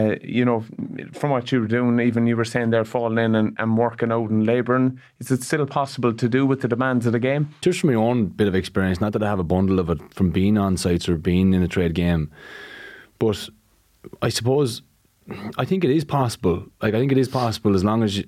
from what you were doing, even you were saying there, falling in and working out and labouring, is it still possible to do with the demands of the game? Just from my own bit of experience, not that I have a bundle of it from being on sites or being in a trade game, but I suppose, I think it is possible. Like, I think it is possible as long as you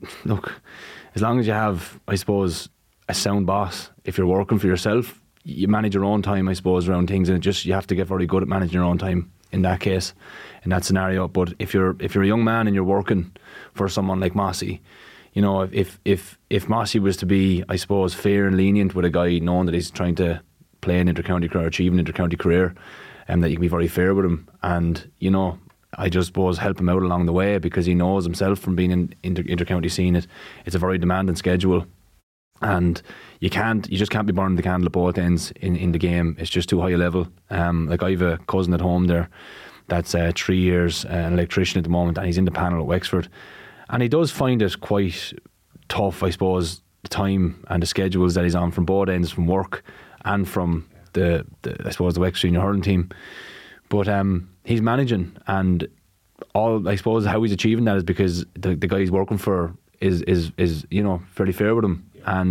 have, I suppose, a sound boss. If you're working for yourself, you manage your own time, I suppose, around things, and you have to get very good at managing your own time. in that case, in that scenario. But if you're a young man and you're working for someone like Mossy, you know, if Mossy was to be, I suppose, fair and lenient with a guy knowing that he's trying to play an intercounty career, achieve an intercounty career, and that you can be very fair with him, and, you know, I just suppose help him out along the way, because he knows himself from being in intercounty scene, it's a very demanding schedule, and you just can't be burning the candle at both ends in the game. It's just too high a level. Like, I have a cousin at home there that's 3 years, an electrician at the moment, and he's in the panel at Wexford, and he does find it quite tough, I suppose, the time and the schedules that he's on from both ends, from work and from the I suppose the Wexford Senior Hurling team. But he's managing, and all, I suppose, how he's achieving that is because the guy he's working for is you know, fairly fair with him,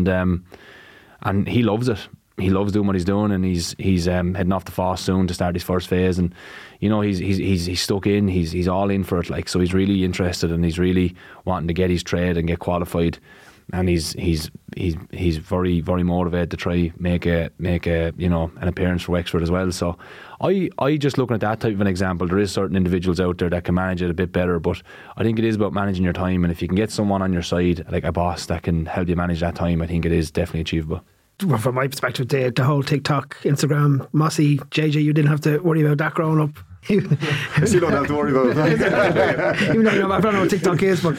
and he loves it. He loves doing what he's doing, and he's heading off to Foss soon to start his first phase, and, you know, he's stuck in. He's all in for it, like, so he's really interested, and he's really wanting to get his trade and get qualified, and he's very, very motivated to try make a you know, an appearance for Wexford as well. So I just looking at that type of an example, there is certain individuals out there that can manage it a bit better, but I think it is about managing your time, and if you can get someone on your side, like a boss, that can help you manage that time, I think it is definitely achievable. Well, from my perspective, the whole TikTok, Instagram, Mossy, JJ, you didn't have to worry about that growing up. You don't have to worry about it. Even though, you know, I don't know what TikTok is, but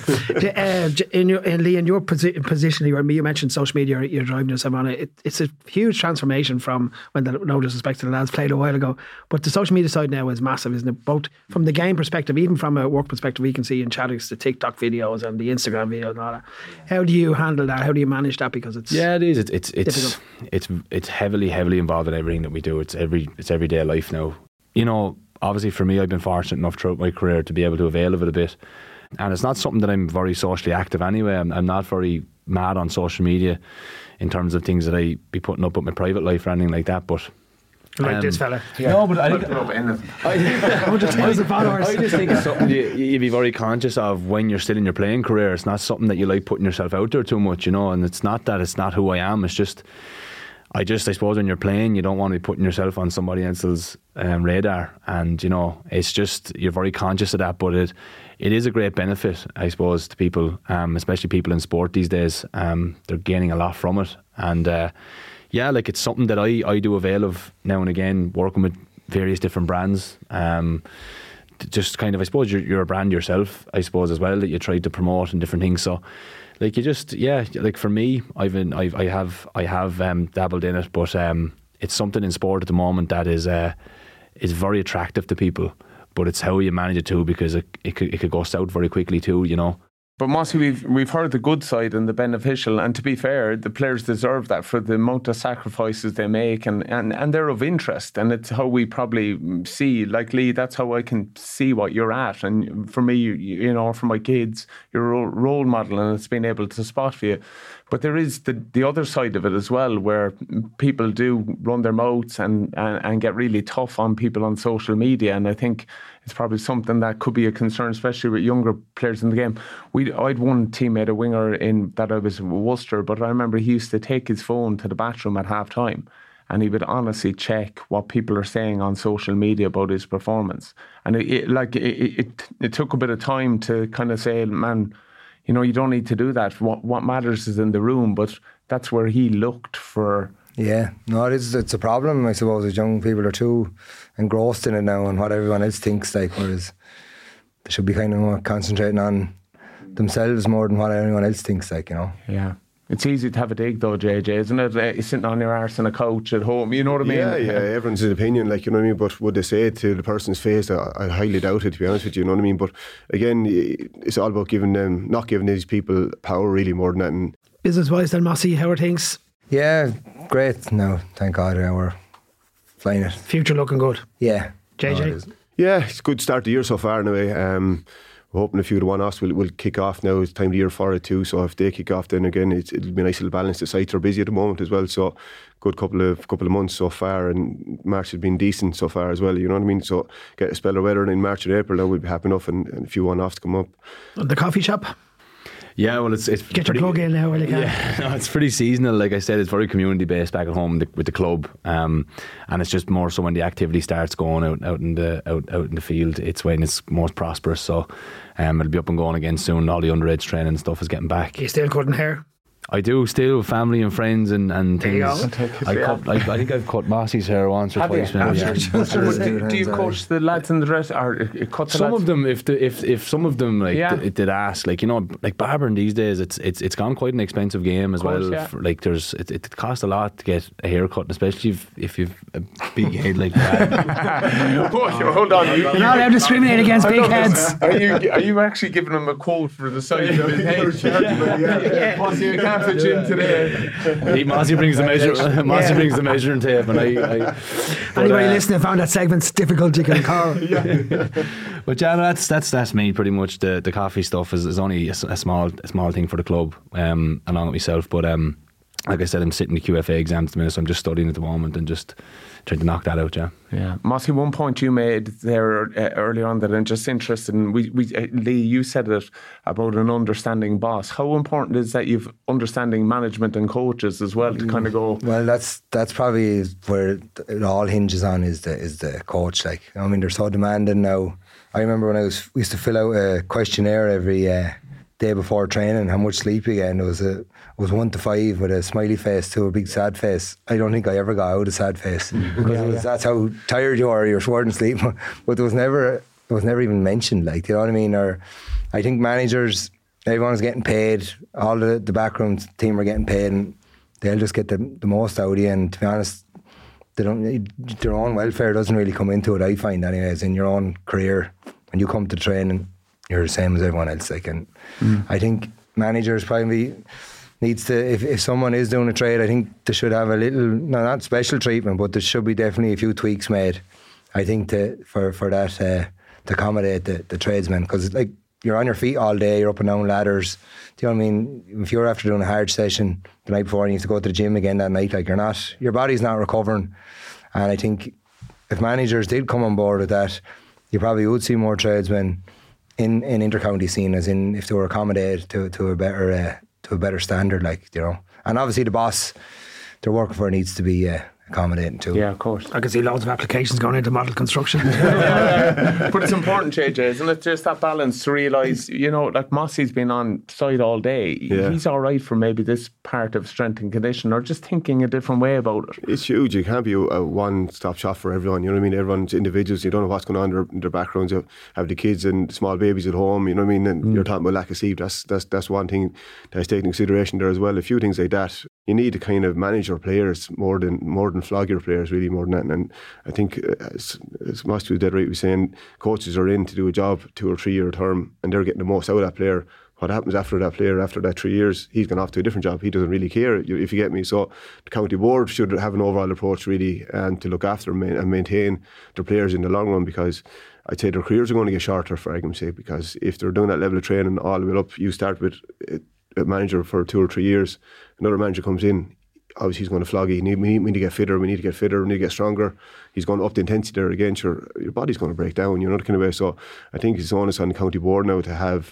Lee, in your position, you mentioned social media, you're driving yourself on it. It's a huge transformation from when, no disrespect to the lads, played a while ago, but the social media side now is massive, isn't it? Both from the game perspective, even from a work perspective, we can see in Chadwick's the TikTok videos and the Instagram videos and all that. How do you handle that? How do you manage that? Because it's it is. difficult. It's heavily involved in everything that we do. It's everyday life now. You know, obviously for me, I've been fortunate enough throughout my career to be able to avail of it a bit, and it's not something that I'm very socially active anyway. I'm not very mad on social media in terms of things that I be putting up with my private life or anything like that, but like this fella. Yeah. No, but I think followers. I just think it's something you be very conscious of when you're still in your playing career. It's not something that you like putting yourself out there too much, you know, and it's not who I am. It's just I suppose when you're playing, you don't want to be putting yourself on somebody else's radar, and, you know, it's just, you're very conscious of that, but it is a great benefit, I suppose, to people, especially people in sport these days. They're gaining a lot from it, and yeah, like, it's something that I do avail of now and again, working with various different brands. Just kind of, I suppose, you're a brand yourself, I suppose, as well, that you try to promote and different things. So, like, you just, yeah, like, for me, I have dabbled in it, but it's something in sport at the moment that is very attractive to people, but it's how you manage it too, because it could go south very quickly too, you know. But Mossy, we've heard the good side and the beneficial, and to be fair, the players deserve that for the amount of sacrifices they make, and they're of interest, and it's how we probably see, like Lee, that's how I can see what you're at, and for me, you know, for my kids, you're a role model, and it's been able to spot for you. But there is the other side of it as well, where people do run their mouths and get really tough on people on social media, and I think it's probably something that could be a concern, especially with younger players in the game. I'd one teammate, a winger in that I was Worcester, but I remember he used to take his phone to the bathroom at half time, and he would honestly check what people are saying on social media about his performance. And it took a bit of time to kind of say, man, you know, you don't need to do that. What matters is in the room, but that's where he looked for. Yeah, no, it's a problem, I suppose, as young people are too engrossed in it now and what everyone else thinks, like, whereas they should be kind of more concentrating on themselves more than what anyone else thinks, like, you know. Yeah. It's easy to have a dig though, JJ, isn't it? You're sitting on your arse on a couch at home, you know what I mean? Yeah, everyone's opinion, like, you know what I mean, but would they say it to the person's face? I highly doubt it, to be honest with you, you know what I mean? But again, it's all about not giving these people power really more than that. And business-wise then, Mossy, how are things? Yeah, great. No, thank God, we're flying it. Future looking good. Yeah. JJ? Yeah, it's a good start to the year so far anyway. We're hoping a few of the one-offs will kick off now. It's time of the year for it too, so if they kick off, then again it'll be a nice little balance. The sites are busy at the moment as well, so good couple of months so far, and March has been decent so far as well, you know what I mean? So get a spell of weather in March and April, that will be happy enough, and a few one-offs come up. The coffee shop? Yeah, well, it's Get your plug in now while you can. Yeah, no, it's pretty seasonal. Like I said, it's very community based back at home with the club, and it's just more so when the activity starts going out in the field, it's when it's most prosperous. So it'll be up and going again soon. All the underage training and stuff is getting back. Are you still cutting hair? I do still, family and friends and There you things. go. I think I've cut Mossy's hair once or Have you? twice. Maybe, yeah. Do you coach the lads in the dress or cut the Some lads? of them, if some of them like Yeah. it did ask, like, you know, like barbering these days, it's gone quite an expensive game as course, well. yeah. Like it costs a lot to get a haircut, especially if you've a big head like that. Hold on. You're not allowed to discriminate against big heads. Are you actually giving him a quote for the size of his head? Mossy, you can't fit you in today. Mossy brings the measure. Mossy brings the measuring tape, and I Anybody listening found that segment's difficult, you can call. But yeah, that's me pretty much. The coffee stuff is only a small thing for the club, along with myself. But like I said, I'm sitting the QFA exams at the minute, so I'm just studying at the moment and just trying to knock that out. Yeah, Mossy, one point you made there earlier on that I'm just interested in. Lee, you said it about an understanding boss. How important is that you've understanding management and coaches as well to kind of go? Well, that's probably where it all hinges on is the coach. Like, I mean, they're so demanding now. I remember when we used to fill out a questionnaire every day before training, how much sleep you get, and it was 1 to 5 with a smiley face to a big sad face. I don't think I ever got out a sad face because that's how tired you are. You're short in sleep, but it was never even mentioned. Like, you know what I mean? Or I think managers, everyone's getting paid. All the backroom team are getting paid, and they'll just get the most out of you. And to be honest, their own welfare doesn't really come into it. I find, anyways, in your own career, when you come to training, you're the same as everyone else. Like, and I think managers probably needs to, if someone is doing a trade, I think they should have a little, not special treatment, but there should be definitely a few tweaks made, I think, for that to accommodate the tradesmen, because like, you're on your feet all day, you're up and down ladders. Do you know what I mean? If you're after doing a hard session the night before and you have to go to the gym again that night, like, your body's not recovering. And I think if managers did come on board with that, you probably would see more tradesmen in intercounty scene, as in if they were accommodated to a better standard, like, you know. And obviously the boss they're working for needs to be accommodating too. Yeah, of course. I can see loads of applications going into model construction. But it's important, JJ, isn't it? Just that balance to realise, you know, like Mossy's been on site all day. Yeah. He's all right for maybe this part of strength and condition, or just thinking a different way about it. It's huge. You can't be a one-stop shop for everyone. You know what I mean? Everyone's individuals. You don't know what's going on in their backgrounds. You have the kids and small babies at home. You know what I mean? And you're talking about lack of sleep. That's one thing that's taken into consideration there as well. A few things like that. You need to kind of manage your players more than flog your players, really, more than that. And I think as Mossy was dead right, was saying coaches are in to do a job 2 or 3 year term, and they're getting the most out of that player. What happens after that player, after that 3 years, he's gone off to a different job. He doesn't really care, if you get me. So the county board should have an overall approach, really, and to look after and maintain their players in the long run, because I'd say their careers are going to get shorter, for argument's sake, because if they're doing that level of training all the way up, you start with a manager for 2 or 3 years, another manager comes in, obviously he's going to flog you. We need to get fitter, we need to get stronger. He's going to up the intensity there again, sure, your body's going to break down, you know, that kind of way. So I think it's onus on the county board now to have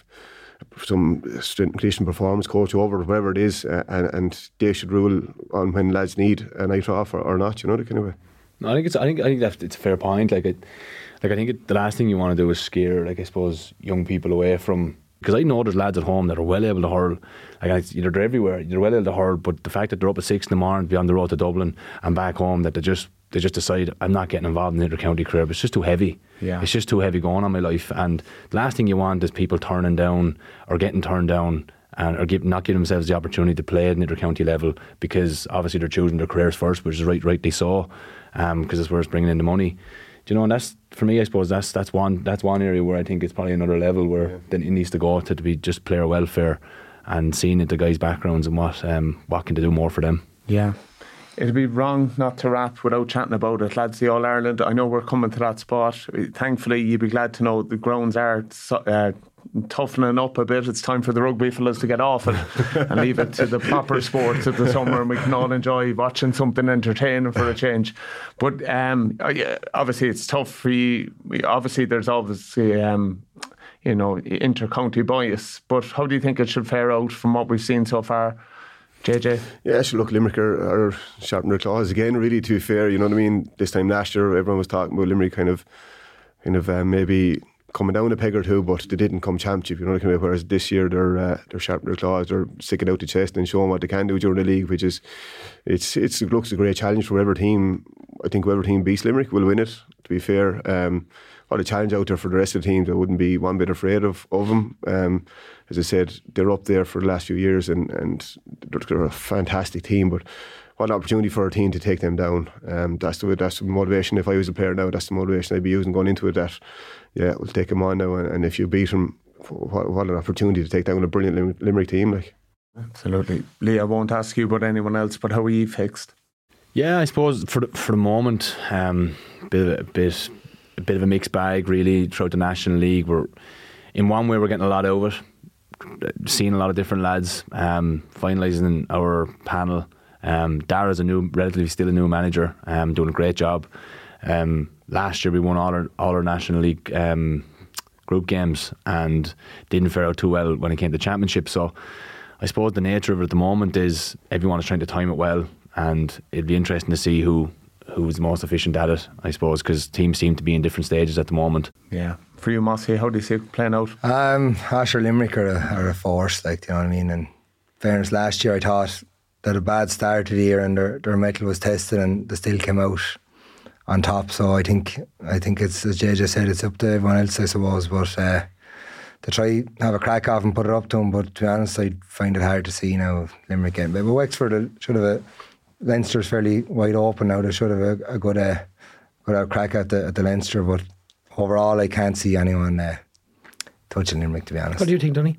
some strength and conditioning performance coach over whatever it is, and they should rule on when lads need a night off or not, you know, that kind of way. No, I think that's it's a fair point. I think the last thing you want to do is scare, like, I suppose, young people away from. Because I know there's lads at home that are well able to hurl. Like, they're everywhere. They're well able to hurl, but the fact that they're up at 6 in the morning, be on the road to Dublin and back home, that they just decide, I'm not getting involved in the inter-county career. But it's just too heavy. Yeah. It's just too heavy going on my life. And the last thing you want is people turning down or getting turned down and or not giving themselves the opportunity to play at an inter-county level, because obviously they're choosing their careers first, which is rightly so, because it's where it's bringing in the money. Do you know, and that's, for me, I suppose that's one area where I think it's probably another level where then it needs to go to be just player welfare and seeing into guys' backgrounds and what can they do more for them. Yeah. It'd be wrong not to wrap without chatting about it. Lads, the All-Ireland, I know we're coming to that spot. Thankfully, you'd be glad to know the grounds are toughening up a bit. It's time for the rugby fellas to get off it and leave it to the proper sports of the summer, and we can all enjoy watching something entertaining for a change. But obviously it's tough for you. Obviously there's obviously inter-county bias. But how do you think it should fare out from what we've seen so far, JJ? Yeah, so look, Limerick are sharpening their claws again, really, to be fair. You know what I mean? This time last year, everyone was talking about Limerick kind of maybe coming down a peg or two, but they didn't come championship, you know what I mean? Whereas this year they're sharpening their claws, they're sticking out the chest and showing what they can do during the league, which is it looks a great challenge for whoever team. I think whoever team beats Limerick will win it, to be fair. What a challenge out there for the rest of the teams. I wouldn't be one bit afraid of them. As I said, they're up there for the last few years and they're a fantastic team, but what an opportunity for our team to take them down. That's the motivation. If I was a player now, that's the motivation I'd be using going into it, that we'll take them on now, and if you beat them, what an opportunity to take down a brilliant Limerick team. Like. Absolutely. Lee, I won't ask you about anyone else, but how are you fixed? Yeah, I suppose for the moment, a bit of a mixed bag really throughout the National League. We're in one way we're getting a lot out of it, seeing a lot of different lads, finalising our panel. Dara's relatively still a new manager, doing a great job. Last year we won all our National League group games and didn't fare out too well when it came to championship. So I suppose the nature of it at the moment is everyone is trying to time it well, and it'd be interesting to see who's the most efficient at it, I suppose, because teams seem to be in different stages at the moment. Yeah. For you, Mossy, how do you see it playing out? Asher Limerick are a force, like, you know what I mean? And fairness, last year I thought that a bad start to the year and their mettle was tested and they still came out on top. So I think it's, as JJ said, it's up to everyone else, I suppose. But to try have a crack off and put it up to them. But to be honest, I find it hard to see now Limerick getting. But Wexford should have Leinster's fairly wide open now. They should have a good crack at the Leinster. But overall, I can't see anyone touching Limerick, to be honest. What do you think, Donny?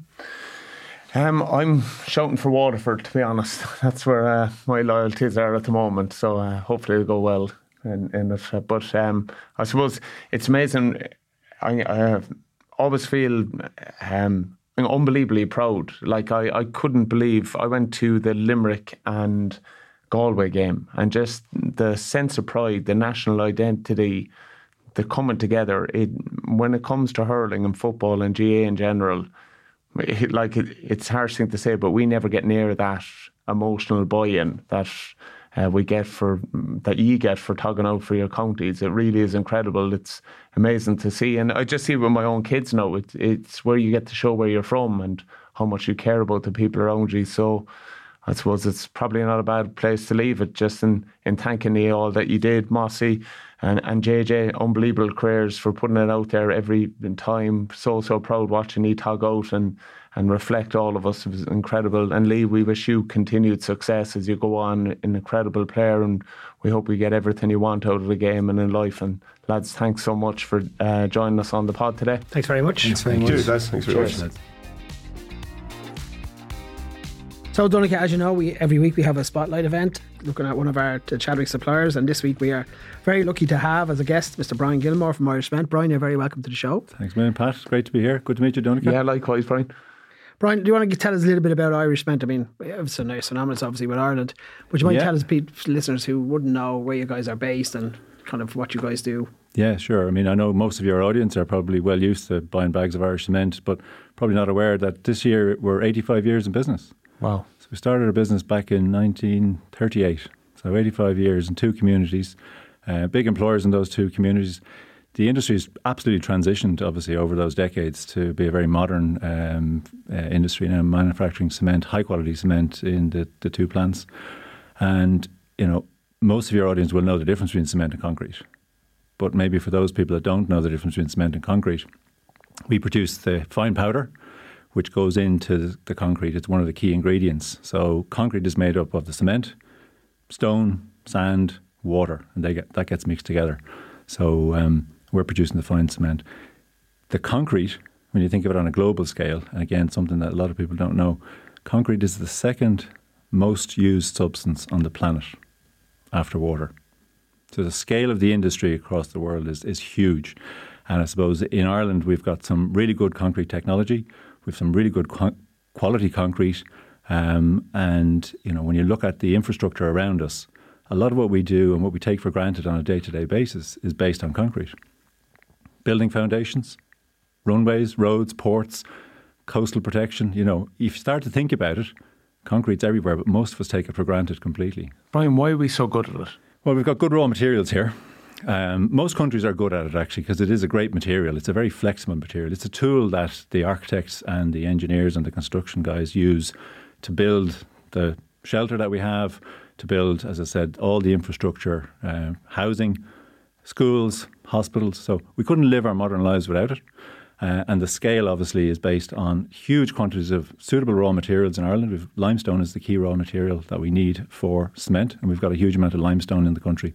I'm shouting for Waterford, to be honest. That's where my loyalties are at the moment. So hopefully it'll go well in it. But I suppose it's amazing. I always feel unbelievably proud. Like I couldn't believe I went to the Limerick and Galway game, and just the sense of pride, the national identity, the coming together. When it comes to hurling and football and GA in general, it's a harsh thing to say, but we never get near that emotional buy-in that you get for tugging out for your counties. It really is incredible. It's amazing to see, and I just see it with my own kids now. It's where you get to show where you're from and how much you care about the people around you. So I suppose it's probably not a bad place to leave it, just in thanking you all that you did, Mossy and JJ. Unbelievable careers for putting it out there every time. So proud watching you tug out and reflect all of us. It was incredible. And Lee, we wish you continued success as you go on. An incredible player, and we hope we get everything you want out of the game and in life. And lads, thanks so much for joining us on the pod today. Thanks very much. Thanks very much. Thanks very much. So, Donica, as you know, every week we have a spotlight event looking at one of our Chadwick suppliers, and this week we are very lucky to have as a guest Mr. Brian Gilmore from Irish Cement. Brian, you're very welcome to the show. Thanks, man, Pat. Great to be here. Good to meet you, Donica. Yeah, likewise, Brian. Brian, do you want to tell us a little bit about Irish Cement? I mean, it's synonymous obviously with Ireland. Would you mind tell us, listeners who wouldn't know, where you guys are based and kind of what you guys do? Yeah, sure. I mean, I know most of your audience are probably well used to buying bags of Irish Cement, but probably not aware that this year we're 85 years in business. Wow. So we started our business back in 1938. So 85 years in two communities, big employers in those two communities. The industry has absolutely transitioned, obviously, over those decades to be a very modern industry now, manufacturing cement, high-quality cement in the two plants. And, you know, most of your audience will know the difference between cement and concrete. But maybe for those people that don't know the difference between cement and concrete, we produce the fine powder, which goes into the concrete. It's one of the key ingredients. So concrete is made up of the cement, stone, sand, water, and that gets mixed together. So we're producing the fine cement. The concrete, when you think of it on a global scale, and again, something that a lot of people don't know, concrete is the second most used substance on the planet after water. So the scale of the industry across the world is huge. And I suppose in Ireland, we've got some really good concrete technology. We've some really good quality concrete. And, you know, when you look at the infrastructure around us, a lot of what we do and what we take for granted on a day-to-day basis is based on concrete. Building foundations, runways, roads, ports, coastal protection. You know, if you start to think about it, concrete's everywhere, but most of us take it for granted completely. Brian, why are we so good at it? Well, we've got good raw materials here. Most countries are good at it, actually, because it is a great material. It's a very flexible material. It's a tool that the architects and the engineers and the construction guys use to build the shelter that we have, to build, as I said, all the infrastructure, housing, schools, hospitals. So we couldn't live our modern lives without it. And the scale, obviously, is based on huge quantities of suitable raw materials in Ireland. Limestone is the key raw material that we need for cement, and we've got a huge amount of limestone in the country.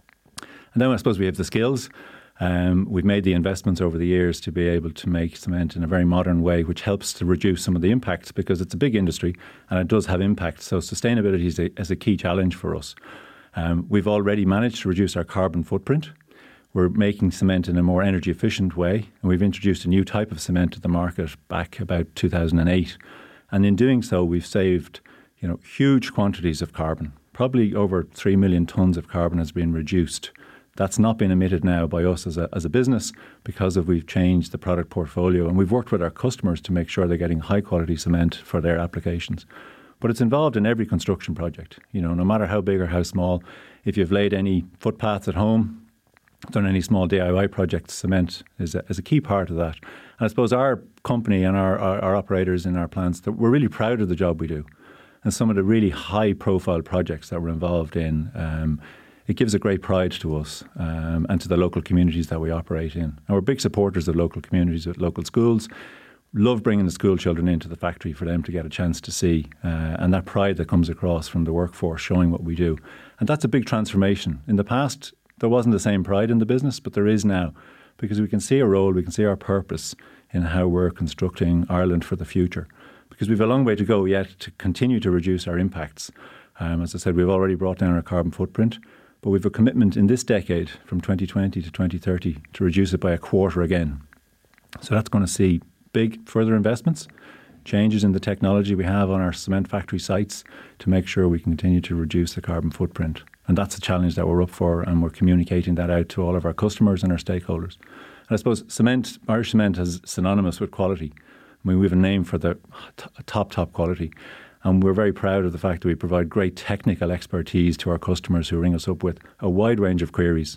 And then I suppose we have the skills. We've made the investments over the years to be able to make cement in a very modern way, which helps to reduce some of the impacts, because it's a big industry and it does have impact. So sustainability is a key challenge for us. We've already managed to reduce our carbon footprint. We're making cement in a more energy efficient way, and we've introduced a new type of cement to the market back about 2008. And in doing so, we've saved, huge quantities of carbon. Probably over 3 million tonnes of carbon has been reduced. That's not been emitted now by us as a business, because we've changed the product portfolio, and we've worked with our customers to make sure they're getting high quality cement for their applications. But it's involved in every construction project, no matter how big or how small. If you've laid any footpaths at home, done any small DIY projects, cement is a key part of that. And I suppose our company and our operators in our plants, that we're really proud of the job we do. And some of the really high profile projects that we're involved in, it gives a great pride to us and to the local communities that we operate in. And we're big supporters of local communities, with local schools. Love bringing the school children into the factory for them to get a chance to see, and that pride that comes across from the workforce showing what we do. And that's a big transformation. In the past, there wasn't the same pride in the business, but there is now, because we can see a role, we can see our purpose in how we're constructing Ireland for the future. Because we've a long way to go yet to continue to reduce our impacts. As I said, we've already brought down our carbon footprint, but we've a commitment in this decade, from 2020 to 2030, to reduce it by a quarter again. So that's going to see big further investments, changes in the technology we have on our cement factory sites to make sure we can continue to reduce the carbon footprint. And that's a challenge that we're up for, and we're communicating that out to all of our customers and our stakeholders. And I suppose cement, Irish cement, is synonymous with quality. I mean, we have a name for the top quality. And we're very proud of the fact that we provide great technical expertise to our customers who ring us up with a wide range of queries.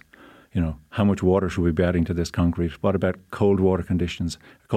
How much water should we be adding to this concrete? What about cold weather conditions?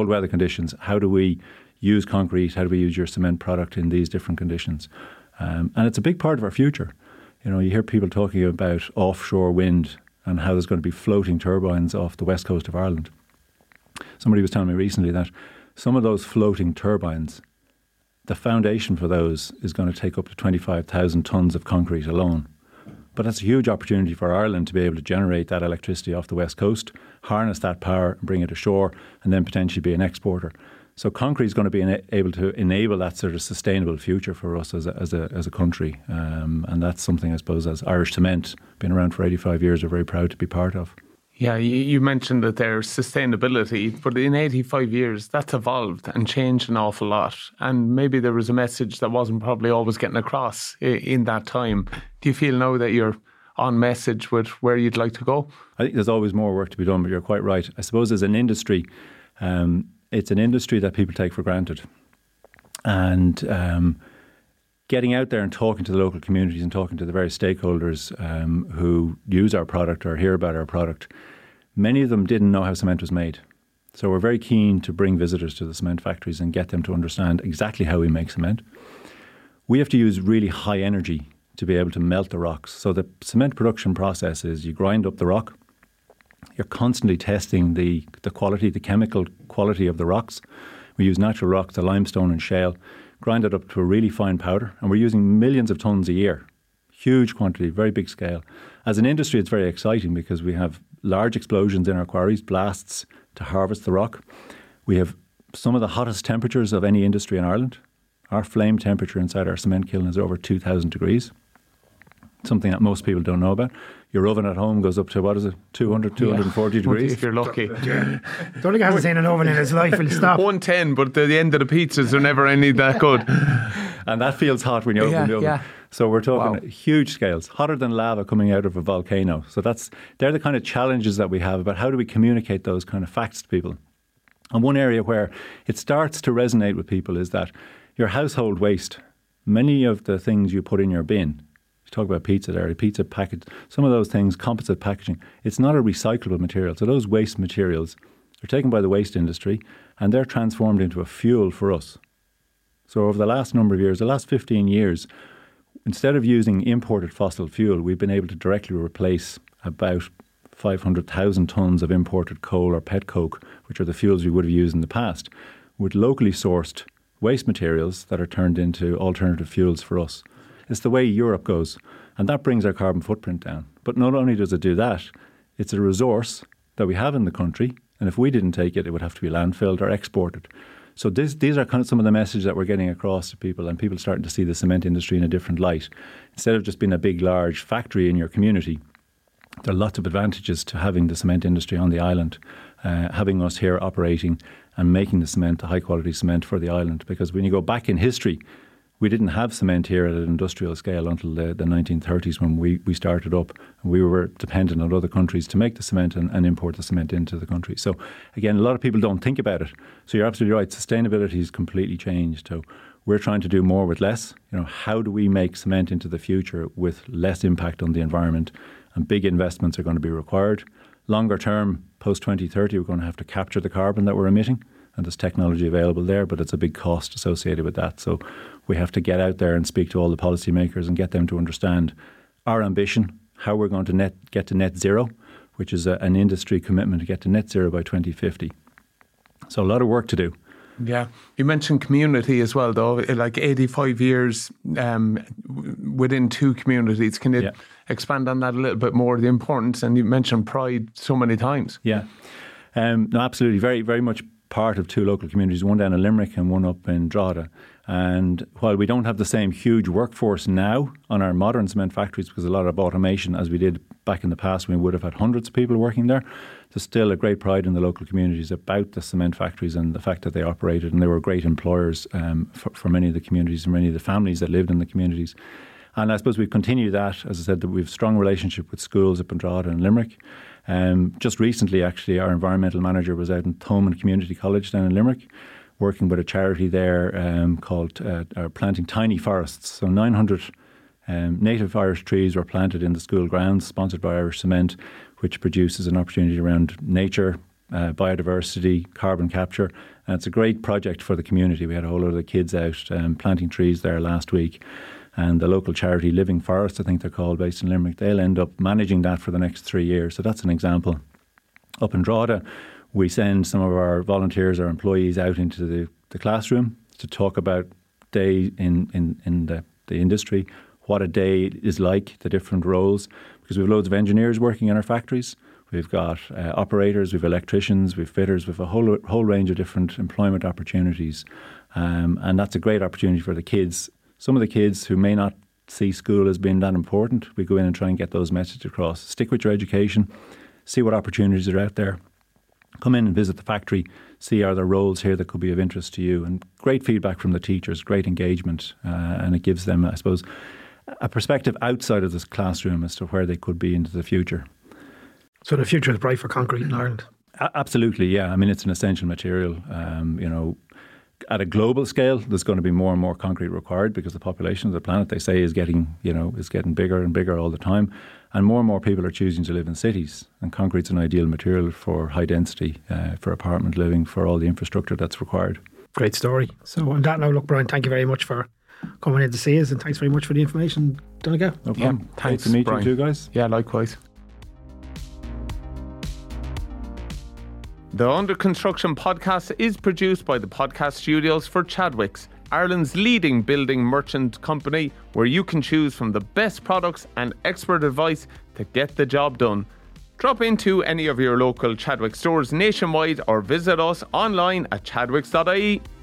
How do we use concrete? How do we use your cement product in these different conditions? And it's a big part of our future. You hear people talking about offshore wind and how there's going to be floating turbines off the west coast of Ireland. Somebody was telling me recently that some of those floating turbines, the foundation for those is going to take up to 25,000 tonnes of concrete alone. But that's a huge opportunity for Ireland to be able to generate that electricity off the west coast, harness that power and bring it ashore, and then potentially be an exporter. So concrete is going to be able to enable that sort of sustainable future for us as a country. And that's something, I suppose, as Irish Cement, been around for 85 years, are very proud to be part of. Yeah, you mentioned that there's sustainability, but in 85 years, that's evolved and changed an awful lot. And maybe there was a message that wasn't probably always getting across in that time. Do you feel now that you're on message with where you'd like to go? I think there's always more work to be done, but you're quite right. I suppose as an industry, it's an industry that people take for granted. And getting out there and talking to the local communities and talking to the various stakeholders who use our product or hear about our product, many of them didn't know how cement was made. So we're very keen to bring visitors to the cement factories and get them to understand exactly how we make cement. We have to use really high energy to be able to melt the rocks. So the cement production process is you grind up the rock. You're constantly testing the quality, the chemical quality of the rocks. We use natural rocks, the limestone and shale, grind it up to a really fine powder, and we're using millions of tonnes a year. Huge quantity, very big scale. As an industry, it's very exciting because we have large explosions in our quarries, blasts to harvest the rock. We have some of the hottest temperatures of any industry in Ireland. Our flame temperature inside our cement kiln is over 2,000 degrees. Something that most people don't know about. Your oven at home goes up to, 240 degrees? If you're lucky. Don't think he hasn't seen an oven in his life. He'll stop. 110, but the end of the pizzas are never any that good. And that feels hot when you open the oven. Yeah. So we're talking huge scales, hotter than lava coming out of a volcano. So they're the kind of challenges that we have about how do we communicate those kind of facts to people. And one area where it starts to resonate with people is that your household waste, many of the things you put in your bin, you talk about pizza there, pizza packet, some of those things, composite packaging, it's not a recyclable material. So those waste materials are taken by the waste industry and they're transformed into a fuel for us. So over the last number of years, the last 15 years, instead of using imported fossil fuel, we've been able to directly replace about 500,000 tonnes of imported coal or pet coke, which are the fuels we would have used in the past, with locally sourced waste materials that are turned into alternative fuels for us. It's the way Europe goes, and that brings our carbon footprint down. But not only does it do that, it's a resource that we have in the country, and if we didn't take it, it would have to be landfilled or exported. So these are kind of some of the messages that we're getting across to people, and people starting to see the cement industry in a different light. Instead of just being a big, large factory in your community, there are lots of advantages to having the cement industry on the island, having us here operating and making the cement, the high-quality cement for the island. Because when you go back in history, we didn't have cement here at an industrial scale until the 1930s when we started up. And we were dependent on other countries to make the cement and import the cement into the country. So again, a lot of people don't think about it. So you're absolutely right. Sustainability has completely changed. So we're trying to do more with less. You know, how do we make cement into the future with less impact on the environment? And big investments are going to be required. Longer term, post 2030, we're going to have to capture the carbon that we're emitting. And there's technology available there, but it's a big cost associated with that. So we have to get out there and speak to all the policymakers and get them to understand our ambition, how we're going to get to net zero, which is an industry commitment to get to net zero by 2050. So a lot of work to do. Yeah. You mentioned community as well, though, like 85 years within two communities. Can you expand on that a little bit more, the importance? And you mentioned pride so many times. Yeah. No, absolutely. Very, very much part of two local communities, one down in Limerick and one up in Drogheda. And while we don't have the same huge workforce now on our modern cement factories, because a lot of automation as we did back in the past, we would have had hundreds of people working there, there's still a great pride in the local communities about the cement factories and the fact that they operated, and they were great employers for many of the communities and many of the families that lived in the communities. And I suppose we've continued that, as I said, that we've a strong relationship with schools up in Drogheda and Limerick. Just recently, actually, our environmental manager was out in Thomond Community College down in Limerick, working with a charity there called Planting Tiny Forests. So 900 native Irish trees were planted in the school grounds, sponsored by Irish Cement, which produces an opportunity around nature, biodiversity, carbon capture. And it's a great project for the community. We had a whole lot of the kids out planting trees there last week. And the local charity Living Forest, I think they're called, based in Limerick, they'll end up managing that for the next 3 years. So that's an example. Up in Drogheda, we send some of our volunteers, our employees out into the classroom to talk about day in the industry, what a day is like, the different roles, because we have loads of engineers working in our factories. We've got operators, we've electricians, we've fitters, we've a whole range of different employment opportunities. And that's a great opportunity for the kids. Some of the kids who may not see school as being that important, we go in and try and get those messages across. Stick with your education, see what opportunities are out there. Come in and visit the factory, see are there roles here that could be of interest to you. And great feedback from the teachers, great engagement. And it gives them, I suppose, a perspective outside of this classroom as to where they could be into the future. So the future is bright for concrete in Ireland? Absolutely, yeah. I mean, it's an essential material. At a global scale, there's going to be more and more concrete required because the population of the planet, they say, is getting bigger and bigger all the time. And more people are choosing to live in cities. And concrete's an ideal material for high density, for apartment living, for all the infrastructure that's required. Great story. So on that note, look, Brian, thank you very much for coming in to see us, and thanks very much for the information. Donegal. No problem. Yeah, thanks, great to meet Brian. you too, guys. Yeah, likewise. The Under Construction podcast is produced by the Podcast Studios for Chadwicks, Ireland's leading building merchant company, where you can choose from the best products and expert advice to get the job done. Drop into any of your local Chadwicks stores nationwide or visit us online at chadwicks.ie.